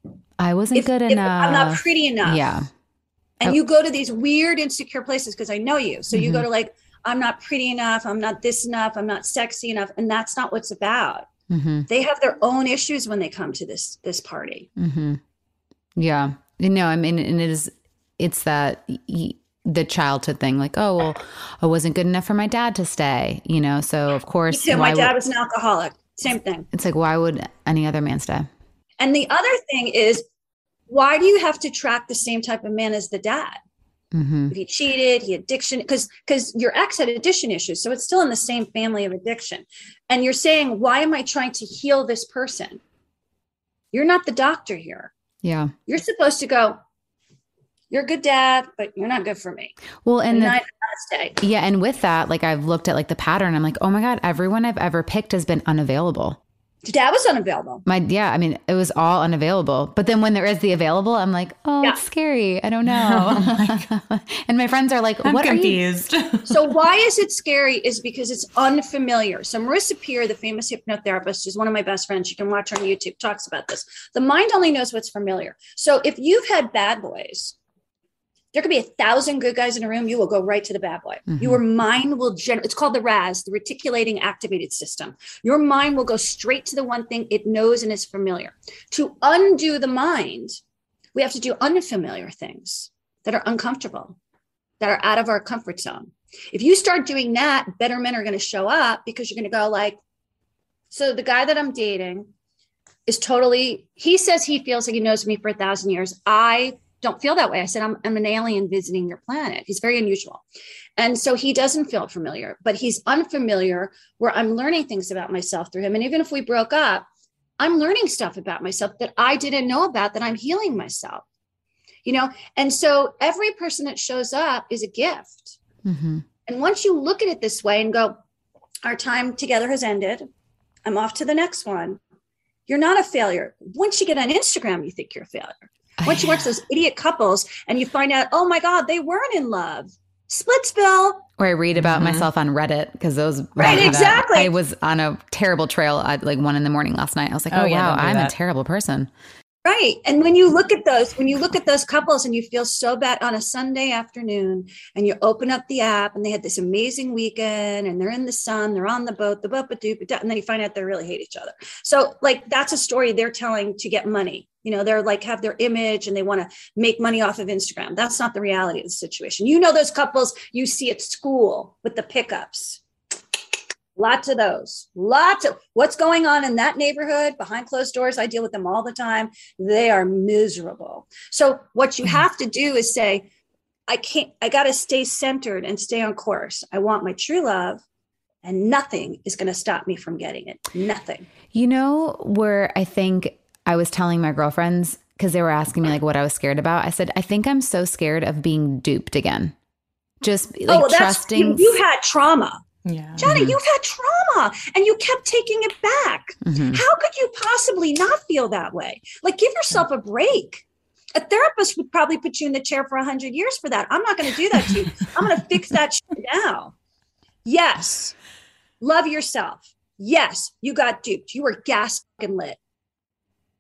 I wasn't if, good if enough. I'm not pretty enough. Yeah. And oh. you go to these weird, insecure places because I know you. So mm-hmm. you go to like, I'm not pretty enough. I'm not this enough. I'm not sexy enough. And that's not what's about. Mm-hmm. They have their own issues when they come to this, this party. Mm-hmm. Yeah. You know, I mean, and it is, it's that the childhood thing, like, oh, well, I wasn't good enough for my dad to stay, you know? So of course, yeah, my dad would, was an alcoholic. Same thing. It's like, why would any other man stay? And the other thing is, why do you have to track the same type of man as the dad? Mm-hmm. If he cheated, he addiction, because because your ex had addiction issues. So it's still in the same family of addiction. And you're saying, why am I trying to heal this person? You're not the doctor here. Yeah. You're supposed to go, you're a good dad, but you're not good for me. Well, and, and the, I, I stay. Yeah. And with that, like, I've looked at like the pattern. I'm like, oh my God, everyone I've ever picked has been unavailable. Dad was unavailable. My yeah, I mean, it was all unavailable. But then when there is the available, I'm like, oh, yeah. It's scary. I don't know. Oh my and my friends are like, I'm what confused. Are you? So why is it scary? Is because it's unfamiliar. So Marissa Peer, the famous hypnotherapist, is one of my best friends. You can watch her on YouTube, talks about this. The mind only knows what's familiar. So if you've had bad boys, there could be a thousand good guys in a room. You will go right to the bad boy. Mm-hmm. Your mind will generate, it's called the R A S, the reticulating activated system. Your mind will go straight to the one thing it knows and is familiar. To undo the mind, we have to do unfamiliar things that are uncomfortable, that are out of our comfort zone. If you start doing that, better men are going to show up, because you're going to go like, so the guy that I'm dating is totally, he says he feels like he knows me for a thousand years. I don't feel that way. I said, I'm, I'm an alien visiting your planet. He's very unusual. And so he doesn't feel familiar, but he's unfamiliar, where I'm learning things about myself through him. And even if we broke up, I'm learning stuff about myself that I didn't know about, that I'm healing myself, you know? And so every person that shows up is a gift. Mm-hmm. And once you look at it this way and go, our time together has ended, I'm off to the next one, you're not a failure. Once you get on Instagram, you think you're a failure. Once you watch those idiot couples and you find out, oh my God, they weren't in love. Splitsville. Or I read about mm-hmm. myself on Reddit, because those. Right, exactly. I was on a terrible trail at like one in the morning last night. I was like, oh, oh yeah, wow, I'm that. a terrible person. Right. And when you look at those, when you look at those couples and you feel so bad on a Sunday afternoon, and you open up the app and they had this amazing weekend and they're in the sun, they're on the boat, the boat, and then you find out they really hate each other. So like, that's a story they're telling to get money. You know, they're like, have their image and they want to make money off of Instagram. That's not the reality of the situation. You know, those couples you see at school with the pickups. Lots of those, lots of what's going on in that neighborhood behind closed doors. I deal with them all the time. They are miserable. So what you have to do is say, I can't, I got to stay centered and stay on course. I want my true love, and nothing is going to stop me from getting it. Nothing. You know, where I think I was telling my girlfriends, because they were asking me like what I was scared about. I said, I think I'm so scared of being duped again. Just like oh, that's, trusting. You, you had trauma. Yeah. Johnny, mm-hmm. you've had trauma and you kept taking it back. Mm-hmm. How could you possibly not feel that way? Like, give yourself a break. A therapist would probably put you in the chair for a hundred years for that. I'm not going to do that to you. I'm going to fix that shit now. Yes. Love yourself. Yes. You got duped. You were gas fucking lit.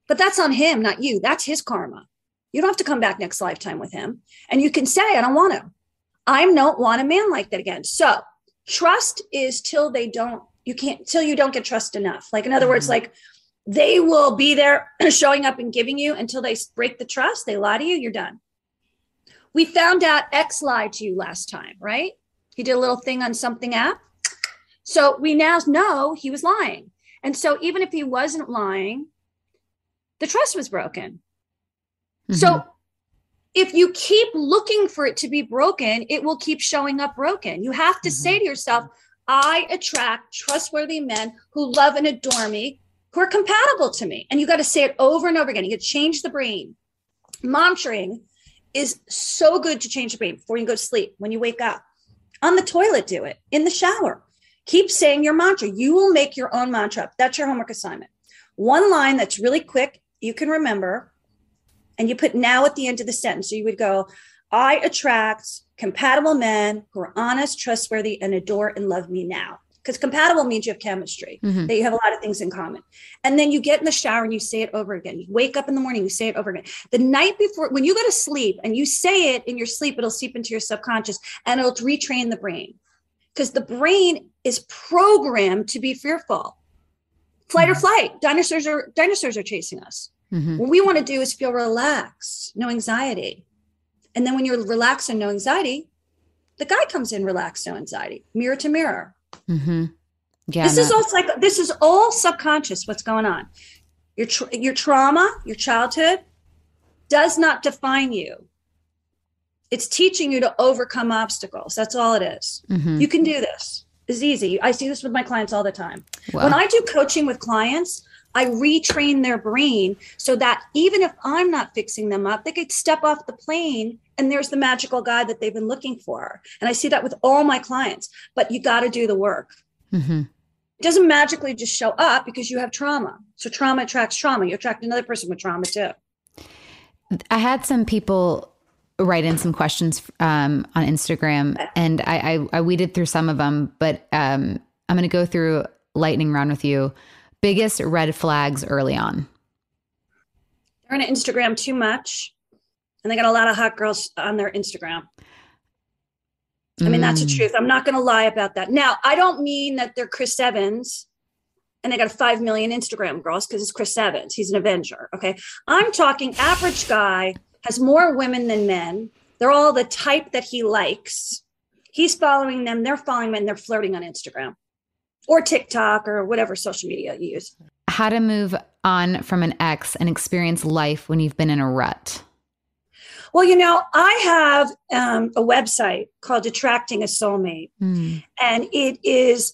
But that's on him, not you. That's his karma. You don't have to come back next lifetime with him. And you can say, I don't want to. I don't want a man like that again. So trust is till they don't, you can't, till you don't get trust enough. Like, in other mm-hmm. words, like they will be there showing up and giving you until they break the trust. They lie to you, you're done. We found out X lied to you last time, right? He did a little thing on something app. So we now know he was lying. And so even if he wasn't lying, the trust was broken. Mm-hmm. So if you keep looking for it to be broken, it will keep showing up broken. You have to mm-hmm. say to yourself, I attract trustworthy men who love and adore me, who are compatible to me. And you got to say it over and over again. You got to change the brain. Mantraing is so good to change the brain before you go to sleep, when you wake up. On the toilet, do it. In the shower. Keep saying your mantra. You will make your own mantra. That's your homework assignment. One line that's really quick, you can remember, and you put now at the end of the sentence. So you would go, I attract compatible men who are honest, trustworthy, and adore and love me now. Because compatible means you have chemistry, mm-hmm. that you have a lot of things in common. And then you get in the shower and you say it over again. You wake up in the morning, you say it over again. The night before, when you go to sleep and you say it in your sleep, it'll seep into your subconscious and it'll retrain the brain. Because the brain is programmed to be fearful. Flight mm-hmm. or flight. Dinosaurs are dinosaurs are chasing us. Mm-hmm. What we want to do is feel relaxed, no anxiety. And then when you're relaxed and no anxiety, the guy comes in relaxed, no anxiety, mirror to mirror. Mm-hmm. Yeah, this is all like this is all subconscious. What's going on? Your tra- your trauma, your childhood, does not define you. It's teaching you to overcome obstacles. That's all it is. Mm-hmm. You can do this. It's easy. I see this with my clients all the time. Wow. When I do coaching with clients, I retrain their brain so that even if I'm not fixing them up, they could step off the plane and there's the magical guy that they've been looking for. And I see that with all my clients, but you got to do the work. Mm-hmm. It doesn't magically just show up because you have trauma. So trauma attracts trauma. You attract another person with trauma too. I had some people write in some questions um, on Instagram, and I, I, I weeded through some of them, but um, I'm going to go through lightning round with you. Biggest red flags early on. They're on Instagram too much. And they got a lot of hot girls on their Instagram. I mean, mm. that's the truth. I'm not going to lie about that. Now, I don't mean that they're Chris Evans and they got five million Instagram girls because it's Chris Evans. He's an Avenger. Okay. I'm talking average guy, has more women than men. They're all the type that he likes. He's following them. They're following them and they're flirting on Instagram or TikTok or whatever social media you use. How to move on from an ex and experience life when you've been in a rut. Well, you know, I have um, a website called Attracting a Soulmate, mm. and it is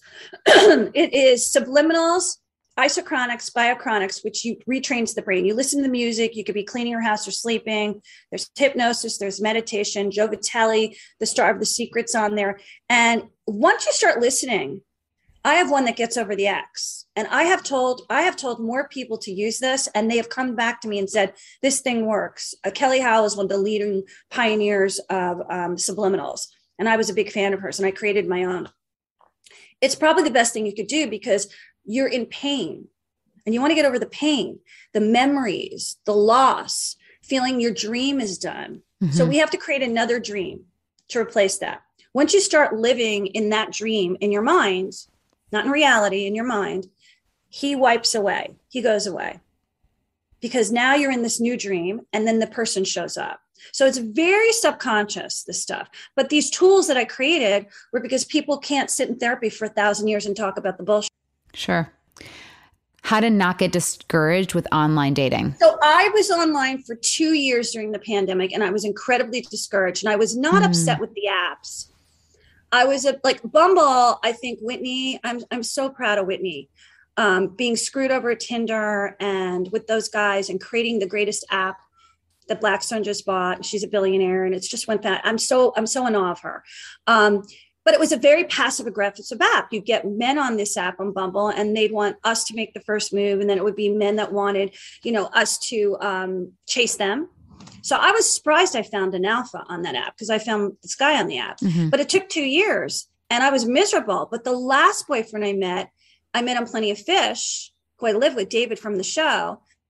it is subliminals, isochronics, biochronics, which you retrains the brain. You listen to the music. You could be cleaning your house or sleeping. There's hypnosis. There's meditation. Joe Vitale, the star of The Secret's on there. And once you start listening, I have one that gets over the ex. And I have told, I have told more people to use this, and they have come back to me and said, this thing works. Uh, Kelly Howell is one of the leading pioneers of um, subliminals. And I was a big fan of hers, and I created my own. It's probably the best thing you could do because you're in pain and you want to get over the pain, the memories, the loss, feeling your dream is done. Mm-hmm. So we have to create another dream to replace that. Once you start living in that dream in your mind, not in reality, in your mind, he wipes away. He goes away because now you're in this new dream and then the person shows up. So it's very subconscious, this stuff. But these tools that I created were because people can't sit in therapy for a thousand years and talk about the bullshit. Sure. How to not get discouraged with online dating. So I was online for two years during the pandemic and I was incredibly discouraged and I was not mm. upset with the apps. I was a, like Bumble. I think Whitney, I'm, I'm so proud of Whitney. Um, being screwed over at Tinder and with those guys and creating the greatest app that Blackstone just bought. She's a billionaire and it's just went that. I'm so, I'm so in awe of her. Um, but it was a very passive aggressive app. You get men on this app on Bumble and they'd want us to make the first move. And then it would be men that wanted, you know, us to um, chase them. So I was surprised I found an alpha on that app because I found this guy on the app, mm-hmm. but it took two years and I was miserable. But the last boyfriend I met, I met on Plenty of Fish, who I live with, David from the show.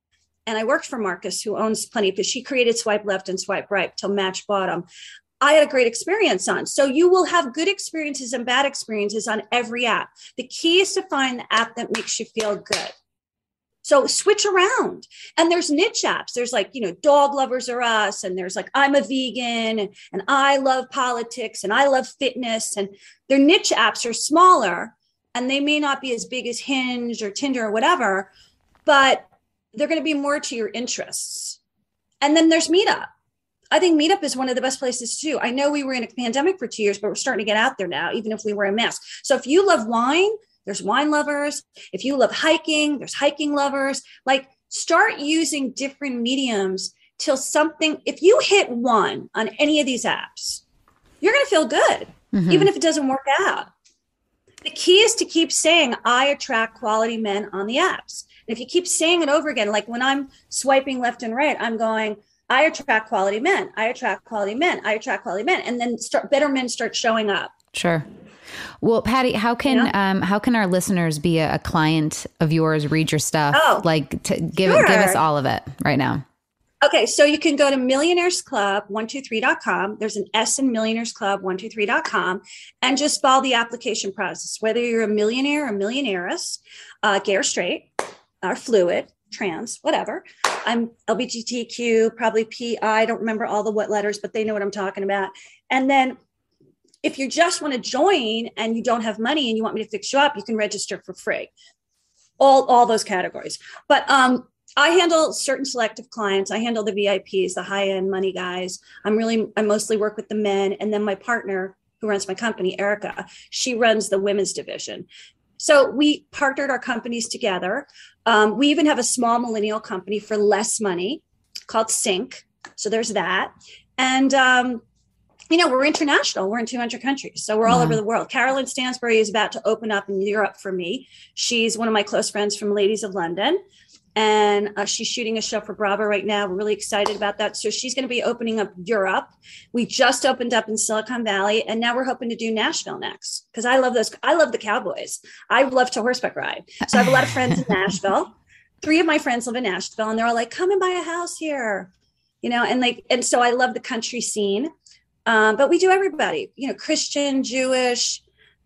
and I worked for Marcus, who owns Plenty, because she created Swipe Left and Swipe Right till Match Bottom. I had a great experience on. So you will have good experiences and bad experiences on every app. The key is to find the app that makes you feel good. So switch around. And there's niche apps. There's like, you know, Dog Lovers Are Us. And there's like, I'm a vegan and, and I love politics and I love fitness. And their niche apps are smaller and they may not be as big as Hinge or Tinder or whatever, but they're going to be more to your interests. And then there's Meetup. I think Meetup is one of the best places too. I know we were in a pandemic for two years, but we're starting to get out there now, even if we wear a mask. So if you love wine, there's wine lovers. If you love hiking, there's hiking lovers. Like start using different mediums till something, if you hit one on any of these apps, you're going to feel good, mm-hmm. even if it doesn't work out. The key is to keep saying, I attract quality men on the apps. And if you keep saying it over again, like when I'm swiping left and right, I'm going, I attract quality men. I attract quality men. I attract quality men. And then start, better men start showing up. Sure. Well, Patty, how can you know? um, how can our listeners be a, a client of yours, read your stuff? Oh, like to give sure. give us all of it right now. Okay, so you can go to millionaires club one two three dot com. There's an S in millionaires club one two three dot com and just follow the application process, whether you're a millionaire or millionaires, uh, gay or straight, or fluid, trans, whatever. I'm L G B T Q, probably P I. I don't remember all the what letters, but they know what I'm talking about. And then if you just want to join and you don't have money and you want me to fix you up, you can register for free. All, all those categories. But um, I handle certain selective clients. I handle the V I Ps, the high-end money guys. I'm really, I mostly work with the men. And then my partner who runs my company, Erica, she runs the women's division. So we partnered our companies together. Um, we even have a small millennial company for less money called Sync. So there's that. And, um, you know, we're international. We're in two hundred countries. So we're all wow. over the world. Carolyn Stansbury is about to open up in Europe for me. She's one of my close friends from Ladies of London. And uh, she's shooting a show for Bravo right now. We're really excited about that. So she's going to be opening up Europe. We just opened up in Silicon Valley. And now we're hoping to do Nashville next. Because I love those. I love the Cowboys. I love to horseback ride. So I have a lot of friends in Nashville. Three of my friends live in Nashville. And they're all like, come and buy a house here. You know, and like, and so I love the country scene. Um, but we do everybody, you know, Christian, Jewish,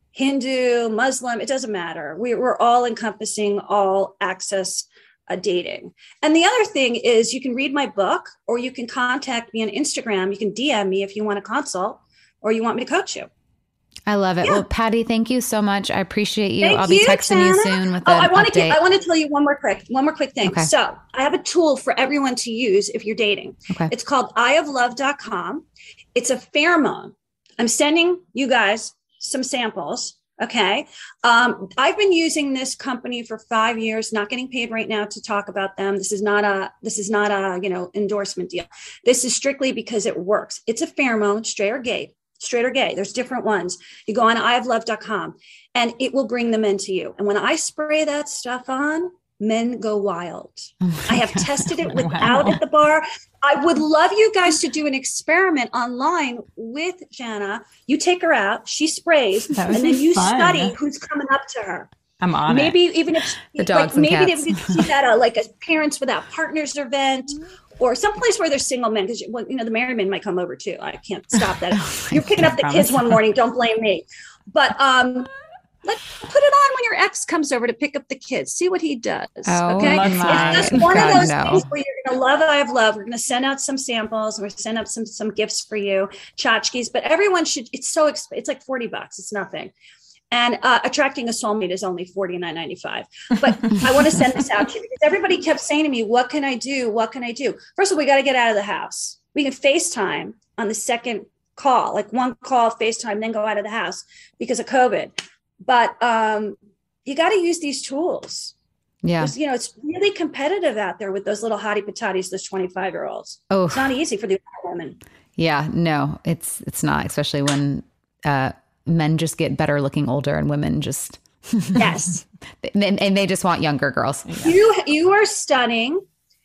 Hindu, Muslim, it doesn't matter. We, we're all encompassing all access uh, dating. And the other thing is you can read my book or you can contact me on Instagram. You can D M me if you want a consult or you want me to coach you. I love it. Yeah. Well, Patty, thank you so much. I appreciate you. Thank I'll be you, texting Tana. you soon with oh, an I want update. to. I want to tell you one more quick, one more quick thing. Okay. So I have a tool for everyone to use if you're dating. Okay. It's called eye of love dot com. It's a pheromone. I'm sending you guys some samples. Okay. Um, I've been using this company for five years, not getting paid right now to talk about them. This is not a, this is not a, you know, endorsement deal. This is strictly because it works. It's a pheromone, straight or gay, straight or gay. There's different ones. You go on eye of love dot com and it will bring them into you. And when I spray that stuff on, men go wild. Oh I have God. tested it without wow. at the bar. I would love you guys to do an experiment online with Jana. You take her out, she sprays, and then you fun. study who's coming up to her. I'm on maybe it. even if the dogs like, maybe cats. they would see that uh, like a Parents Without Partners event or someplace where there's single men, because well, you know the married men might come over too. I can't stop that. oh You're picking up the kids one morning. Don't blame me. But um, let put it on when your ex comes over to pick up the kids. See what he does. Oh, okay, my it's just one God, of those no. things where you're gonna love I have love. We're gonna send out some samples. We're gonna send out some some gifts for you, tchotchkes. But everyone should. It's so exp- it's like forty bucks. It's nothing. And uh, attracting a soulmate is only forty-nine ninety-five. But I want to send this out to you because everybody kept saying to me, what can I do? What can I do? First of all, we got to get out of the house. We can FaceTime on the second call, like one call, FaceTime, then go out of the house because of COVID. But um, you got to use these tools. Yeah. You know, it's really competitive out there with those little hottie patatis, those twenty-five year olds. Oh, it's not easy for the women. Yeah, no, it's, it's not, especially when, uh, men just get better looking older and women just yes and, and they just want younger girls. You you are stunning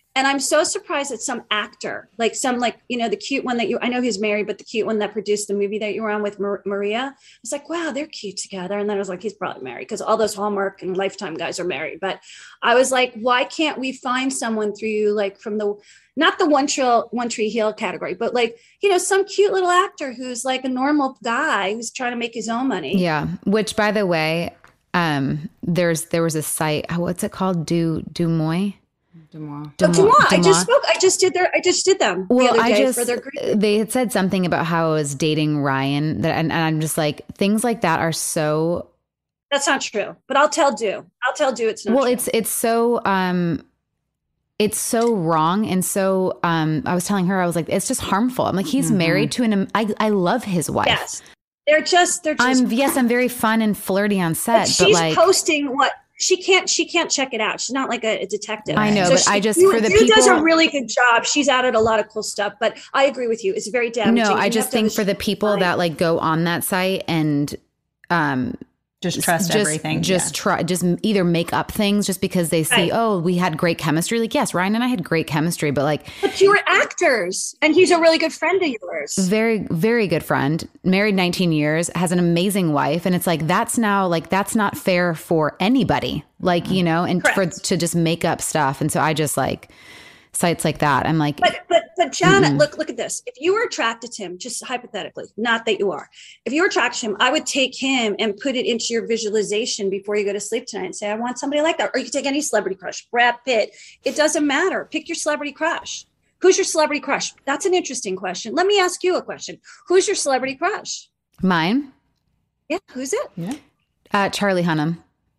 And I'm so surprised that some actor, like some, like, you know, the cute one that you, I know he's married, but the cute one that produced the movie that you were on with Mar- Maria, I was like, wow, they're cute together. And then I was like, he's probably married because all those Hallmark and Lifetime guys are married. But I was like, why can't we find someone through you, like from the, not the One Tree, One Tree Hill category, but like, you know, some cute little actor who's like a normal guy who's trying to make his own money. Yeah. Which, by the way, um, there's, there was a site, oh, what's it called? Du, Du Moi? Demois. Oh, Demois. I just spoke. I just did their. I just did them. Well, the other I day just for their they had said something about how I was dating Ryan, that, and, and I'm just like, things like that are so. That's not true. But I'll tell Du. I'll tell Du it's not. Well, true. it's it's so um, it's so wrong, and so um, I was telling her, I was like, it's just harmful. I'm like, he's mm-hmm. married to an. I I love his wife. Yes, they're just they're. just I'm yes, I'm very fun and flirty on set, but she's but like posting what. She can't. She can't check it out. She's not like a, a detective. I know, so but she, I just you, for the you people does a really good job. She's added a lot of cool stuff. But I agree with you. It's very damaging. No, I you just think for the people line. that like go on that site and um, just trust just, everything. Just yeah. try. Just either make up things just because they see. Right. Oh, we had great chemistry. Like yes, Ryan and I had great chemistry, but like. But you were actors, and he's a really good friend of yours. Very, very good friend. Married nineteen years, has an amazing wife, and it's like that's now like that's not fair for anybody. Like, you know, and Correct. for to just make up stuff. And so I just like sites like that. I'm like, but but but Jana, mm-mm. look look at this. If you were attracted to him, just hypothetically, not that you are, if you were attracted to him, I would take him and put it into your visualization before you go to sleep tonight and say, I want somebody like that. Or you can take any celebrity crush, Brad Pitt. It doesn't matter. Pick your celebrity crush. Who's your celebrity crush? That's an interesting question. Let me ask you a question. Who's your celebrity crush? mine, Yeah, who's it? Yeah. uh, Charlie Hunnam.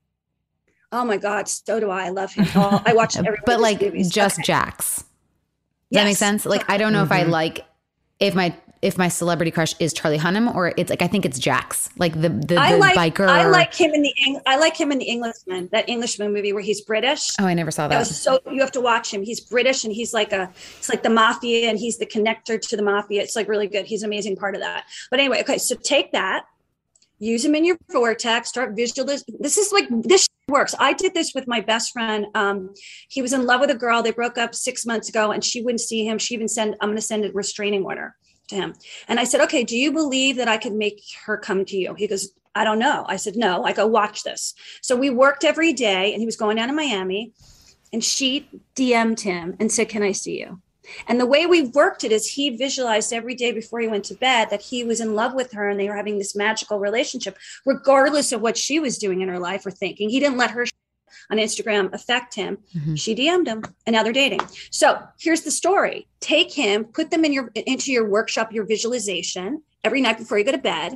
Oh my God, so do I. I love him. Oh, I watch every But like movies. just Okay. Jax. Does Yes. that make sense? Like I don't know Mm-hmm. if I like if my if my celebrity crush is Charlie Hunnam or it's like I think it's Jax, like the the, I the like biker. I like him in the Eng- I like him in the Englishman, that Englishman movie where he's British. Oh, I never saw That that. was so you have to watch him. He's British and he's like a it's like the mafia and he's the connector to the mafia. It's like really good. He's an amazing part of that. But anyway, okay, so take that, use him in your vortex, start visualize. This is like this works. I did this with my best friend. Um, he was in love with a girl. They broke up six months ago and she wouldn't see him. She even sent, I'm going to send a restraining order to him. And I said, okay, do you believe that I could make her come to you? He goes, I don't know. I said, no. I go, watch this. So we worked every day and he was going down to Miami and she D M'd him and said, can I see you? And the way we worked it is he visualized every day before he went to bed that he was in love with her and they were having this magical relationship, regardless of what she was doing in her life or thinking. He didn't let her on Instagram affect him. Mm-hmm. She D M'd him and now they're dating. So here's the story. Take him, put them in your into your workshop, your visualization every night before you go to bed.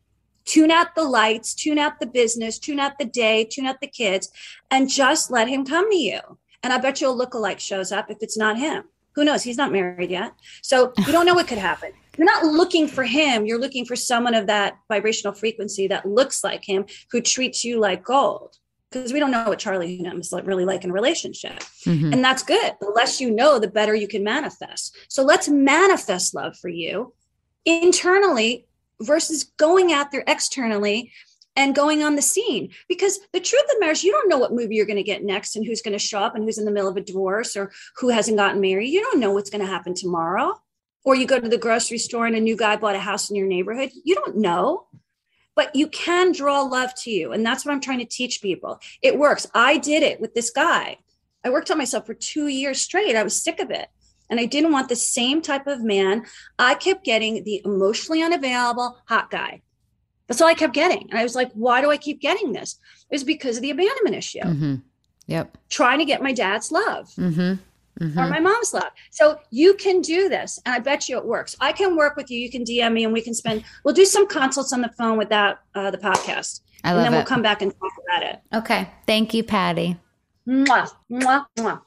Tune out the lights, tune out the business, tune out the day, tune out the kids, and just let him come to you. And I bet you a lookalike shows up if it's not him. Who knows? He's not married yet. So you don't know what could happen. You're not looking for him. You're looking for someone of that vibrational frequency that looks like him, who treats you like gold. Because we don't know what Charlie Hunnam is really like in a relationship. Mm-hmm. And that's good. The less you know, the better you can manifest. So let's manifest love for you internally versus going out there externally and going on the scene. Because the truth of the matter is you don't know what movie you're going to get next and who's going to show up and who's in the middle of a divorce or who hasn't gotten married. You don't know what's going to happen tomorrow. Or you go to the grocery store and a new guy bought a house in your neighborhood. You don't know, but you can draw love to you. And that's what I'm trying to teach people. It works. I did it with this guy. I worked on myself for two years straight. I was sick of it. And I didn't want the same type of man. I kept getting the emotionally unavailable hot guy. That's all I kept getting. And I was like, why do I keep getting this? It was because of the abandonment issue. Mm-hmm. Yep. Trying to get my dad's love Mm-hmm. Mm-hmm. or my mom's love. So you can do this. And I bet you it works. I can work with you. You can D M me and we can spend, we'll do some consults on the phone without uh, the podcast. I and love then we'll it. come back and talk about it. Okay. Thank you, Patty. Mwah, mwah, mwah.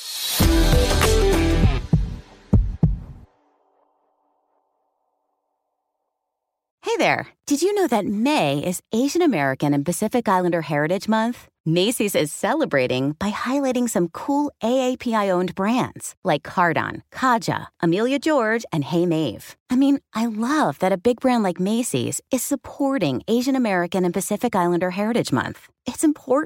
Hey there. Did you know that May is Asian American and Pacific Islander Heritage Month? Macy's is celebrating by highlighting some cool A A P I-owned brands like Cardon, Kaja, Amelia George, and Hey Mave. I mean, I love that a big brand like Macy's is supporting Asian American and Pacific Islander Heritage Month. It's important.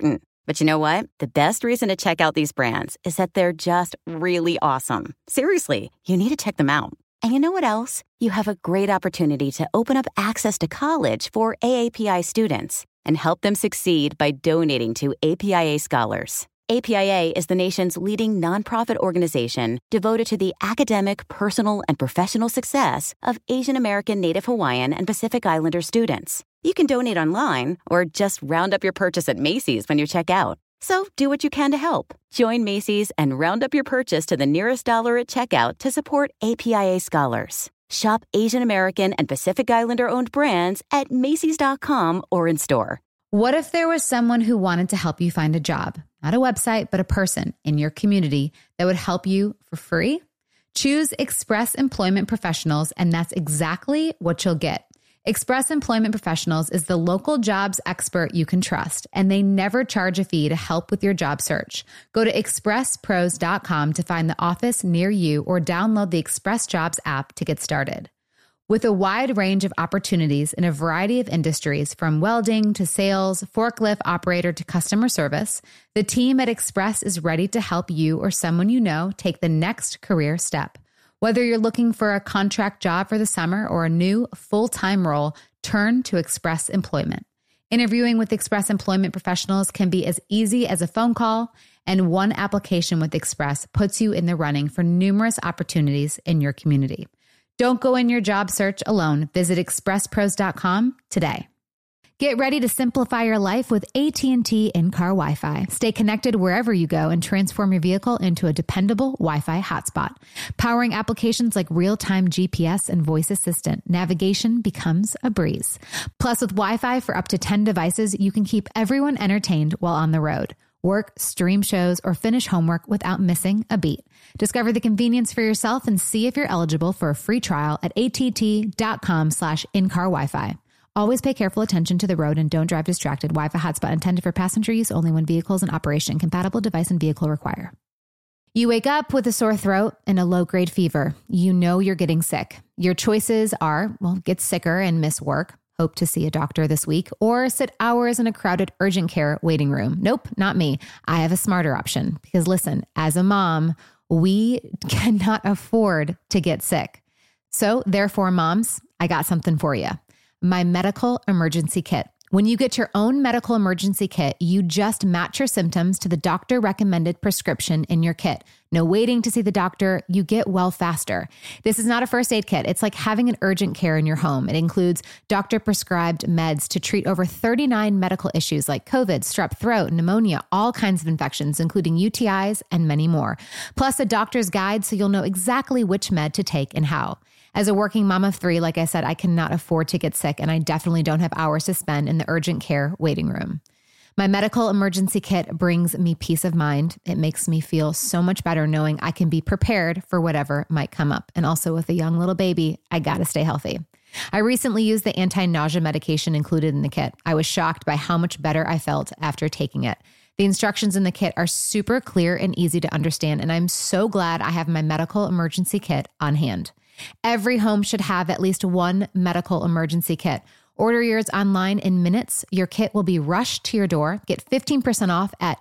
But you know what? The best reason to check out these brands is that they're just really awesome. Seriously, you need to check them out. And you know what else? You have a great opportunity to open up access to college for A A P I students and help them succeed by donating to A P I A Scholars. A P I A is the nation's leading nonprofit organization devoted to the academic, personal, and professional success of Asian American, Native Hawaiian, and Pacific Islander students. You can donate online or just round up your purchase at Macy's when you check out. So do what you can to help. Join Macy's and round up your purchase to the nearest dollar at checkout to support A P I A Scholars. Shop Asian American and Pacific Islander-owned brands at Macy's dot com or in store. What if there was someone who wanted to help you find a job? Not a website, but a person in your community that would help you for free? Choose Express Employment Professionals, and that's exactly what you'll get. Express Employment Professionals is the local jobs expert you can trust, and they never charge a fee to help with your job search. Go to express pros dot com to find the office near you or download the Express Jobs app to get started. With a wide range of opportunities in a variety of industries, from welding to sales, forklift operator to customer service, the team at Express is ready to help you or someone you know take the next career step. Whether you're looking for a contract job for the summer or a new full-time role, turn to Express Employment. Interviewing with Express Employment Professionals can be as easy as a phone call, and one application with Express puts you in the running for numerous opportunities in your community. Don't go in your job search alone. Visit express pros dot com today. Get ready to simplify your life with A T and T in-car Wi-Fi. Stay connected wherever you go and transform your vehicle into a dependable Wi-Fi hotspot. Powering applications like real-time G P S and voice assistant, navigation becomes a breeze. Plus, with Wi-Fi for up to ten devices, you can keep everyone entertained while on the road. Work, stream shows, or finish homework without missing a beat. Discover the convenience for yourself and see if you're eligible for a free trial at att.com slash in-car Wi-Fi. Always pay careful attention to the road and don't drive distracted. Wi-Fi hotspot intended for passenger use only when vehicles in operation. Compatible device and vehicle require. You wake up with a sore throat and a low-grade fever. You know you're getting sick. Your choices are, well, get sicker and miss work. Hope to see a doctor this week, or sit hours in a crowded urgent care waiting room. Nope, not me. I have a smarter option because listen, as a mom, we cannot afford to get sick. So therefore, moms, I got something for you. My medical emergency kit. When you get your own medical emergency kit, you just match your symptoms to the doctor recommended prescription in your kit. No waiting to see the doctor. You get well faster. This is not a first aid kit. It's like having an urgent care in your home. It includes doctor prescribed meds to treat over thirty-nine medical issues like COVID, strep throat, pneumonia, all kinds of infections, including U T Is and many more. Plus a doctor's guide so you'll know exactly which med to take and how. As a working mom of three, like I said, I cannot afford to get sick, and I definitely don't have hours to spend in the urgent care waiting room. My medical emergency kit brings me peace of mind. It makes me feel so much better knowing I can be prepared for whatever might come up. And also with a young little baby, I got to stay healthy. I recently used the anti-nausea medication included in the kit. I was shocked by how much better I felt after taking it. The instructions in the kit are super clear and easy to understand, and I'm so glad I have my medical emergency kit on hand. Every home should have at least one medical emergency kit. Order yours online in minutes. Your kit will be rushed to your door. Get fifteen percent off at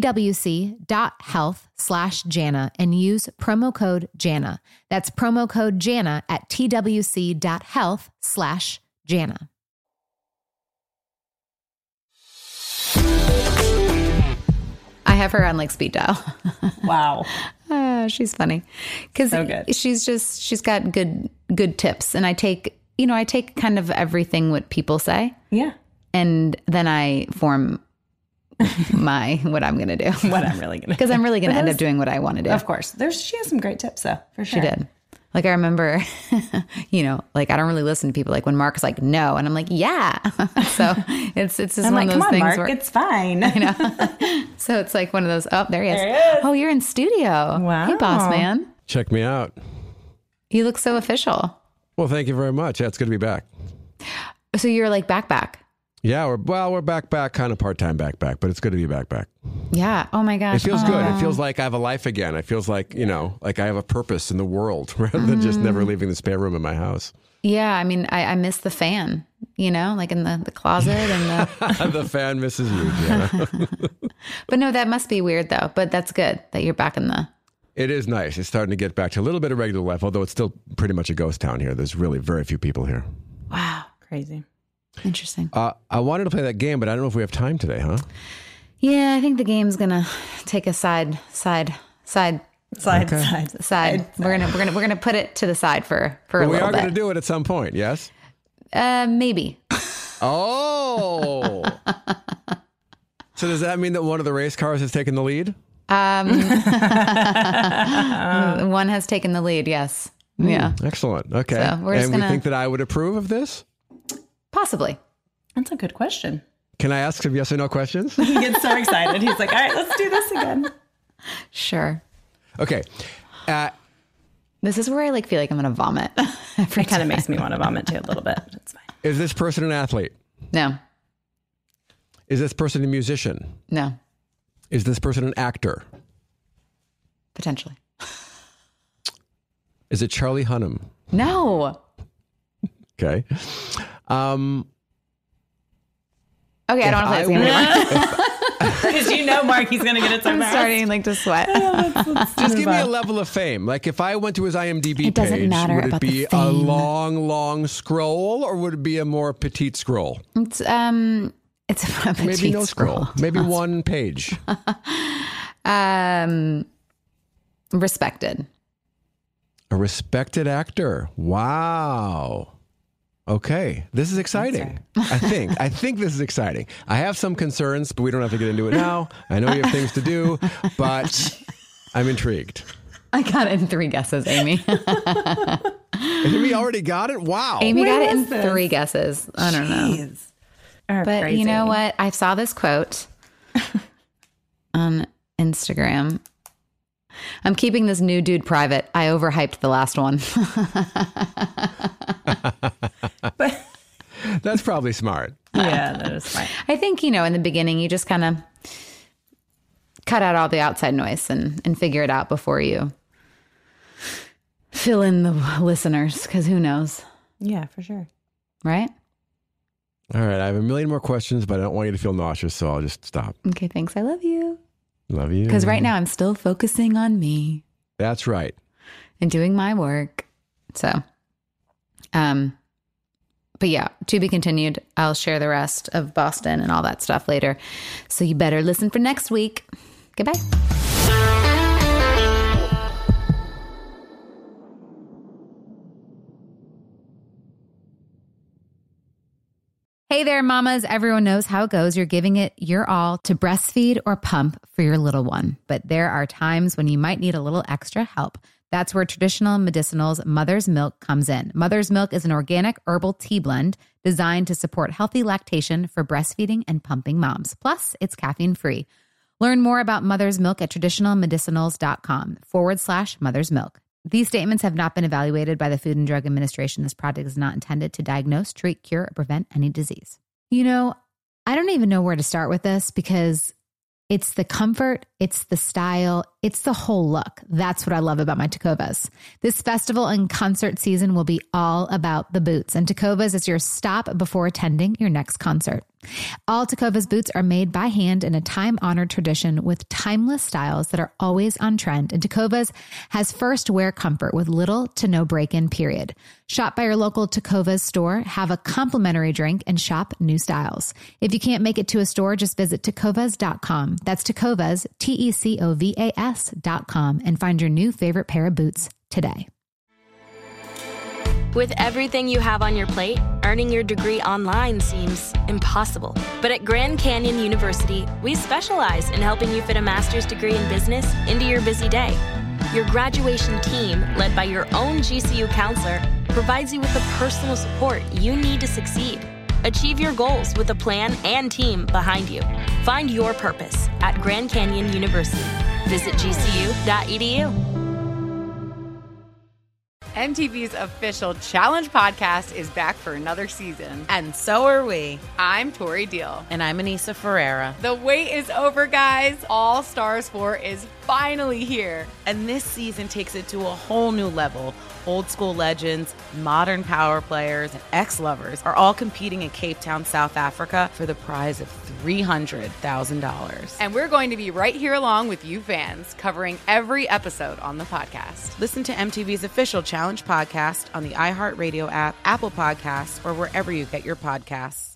twc.health slash Jana and use promo code Jana. That's promo code Jana at twc.health slash Jana. I have her on like speed dial. Wow. Uh, she's funny because so she's just, she's got good, good tips. And I take, you know, I take kind of everything what people say. Yeah. And then I form my, what I'm going to do. What I'm really going to do. Because I'm really going to end up doing what I want to do. Of course. There's, she has some great tips though, for sure. She did. Like I remember, you know, like I don't really listen to people like when Mark is like, no. And I'm like, yeah. So it's, it's just I'm one like, of those come on, things Mark, where, it's fine. you know, so it's like one of those, oh, there he is. There he is. Oh, you're in studio. Wow. Hey, boss man. Check me out. You look so official. Well, thank you very much. Yeah, it's good to be back. So you're like back, back. Yeah, we're, well, we're back, back, kind of part-time back, back, but it's good to be back, back. Yeah. Oh my gosh. It feels oh. good. It feels like I have a life again. It feels like, you know, like I have a purpose in the world rather than mm. just never leaving the spare room in my house. Yeah. I mean, I, I miss the fan, you know, like in the, the closet and the... the fan misses you, Jana. But no, that must be weird though. But that's good that you're back in the... It is nice. It's starting to get back to a little bit of regular life, although it's still pretty much a ghost town here. There's really very few people here. Wow. Crazy. Interesting. Uh, I wanted to play that game, but I don't know if we have time today, huh? Yeah, I think the game's gonna take a side, side, side, side, okay. side, side, side. We're gonna, we're gonna, we're gonna put it to the side for for but a we little are bit. going to do it at some point. Yes. Uh, maybe. Oh. So does that mean that one of the race cars has taken the lead? Um, one has taken the lead. Yes. Mm, yeah. Excellent. Okay. So we're just and gonna... we think that I would approve of this? Possibly. That's a good question. Can I ask some yes or no questions? He gets so excited. He's like, all right, let's do this again. Sure. Okay. Uh, this is where I like feel like I'm going to vomit. It kind of makes me want to vomit too a little bit. It's fine. Is this person an athlete? No. Is this person a musician? No. Is this person an actor? Potentially. Is it Charlie Hunnam? No. Okay. Um, okay, I don't want to play this game because you know, Mark, he's going to get it so I'm fast. starting like to sweat. let's, let's Just give on. me a level of fame. Like if I went to his IMDb it doesn't page, matter would it about be the fame. a long, long scroll or would it be a more petite scroll? It's um, it's a petite Maybe no scroll. scroll. Maybe one page. um, respected. A respected actor. Wow. Okay. This is exciting. I think. I think this is exciting. I have some concerns, but we don't have to get into it now. I know you have things to do, but I'm intrigued. I got it in three guesses, Amy. Amy already got it? Wow. Amy Where got it in was this? three guesses. I don't know. Are But crazy. you know what? I saw this quote on Instagram. I'm keeping this new dude private. I overhyped the last one. But, That's probably smart. yeah, that is fine. I think, you know, in the beginning, you just kind of cut out all the outside noise and, and figure it out before you fill in the listeners, because who knows? Yeah, for sure. Right? All right. I have a million more questions, but I don't want you to feel nauseous, so I'll just stop. Okay, thanks. I love you. Love you. Because right now I'm still focusing on me That's right. and doing my work. So, um, but yeah, to be continued. I'll share the rest of Boston and all that stuff later. So you better listen for next week. Goodbye. Hey there, mamas. Everyone knows how it goes. You're giving it your all to breastfeed or pump for your little one. But there are times when you might need a little extra help. That's where Traditional Medicinals Mother's Milk comes in. Mother's Milk is an organic herbal tea blend designed to support healthy lactation for breastfeeding and pumping moms. Plus, it's caffeine-free. Learn more about Mother's Milk at traditionalmedicinals.com forward slash mother's milk. These statements have not been evaluated by the Food and Drug Administration. This product is not intended to diagnose, treat, cure, or prevent any disease. You know, I don't even know where to start with this because it's the comfort, it's the style, it's the whole look. That's what I love about my Tecovas. This festival and concert season will be all about the boots, and Tecovas is your stop before attending your next concert. All Tecovas boots are made by hand in a time-honored tradition with timeless styles that are always on trend. And Tecovas has first wear comfort with little to no break-in period. Shop by your local Tecovas store, have a complimentary drink, and shop new styles. If you can't make it to a store, just visit tecovas dot com. That's Tecovas, T E C O V A S dot com, and find your new favorite pair of boots today. With everything you have on your plate, earning your degree online seems impossible. But at Grand Canyon University, we specialize in helping you fit a master's degree in business into your busy day. Your graduation team, led by your own G C U counselor, provides you with the personal support you need to succeed. Achieve your goals with a plan and team behind you. Find your purpose at Grand Canyon University. Visit G C U dot E D U. M T V's official Challenge podcast is back for another season. And so are we. I'm Tori Deal. And I'm Anissa Ferreira. The wait is over, guys. All Stars four is finally here. And this season takes it to a whole new level. Old school legends, modern power players, and ex-lovers are all competing in Cape Town, South Africa for the prize of three hundred thousand dollars. And we're going to be right here along with you fans, covering every episode on the podcast. Listen to M T V's official Challenge podcast on the iHeartRadio app, Apple Podcasts, or wherever you get your podcasts.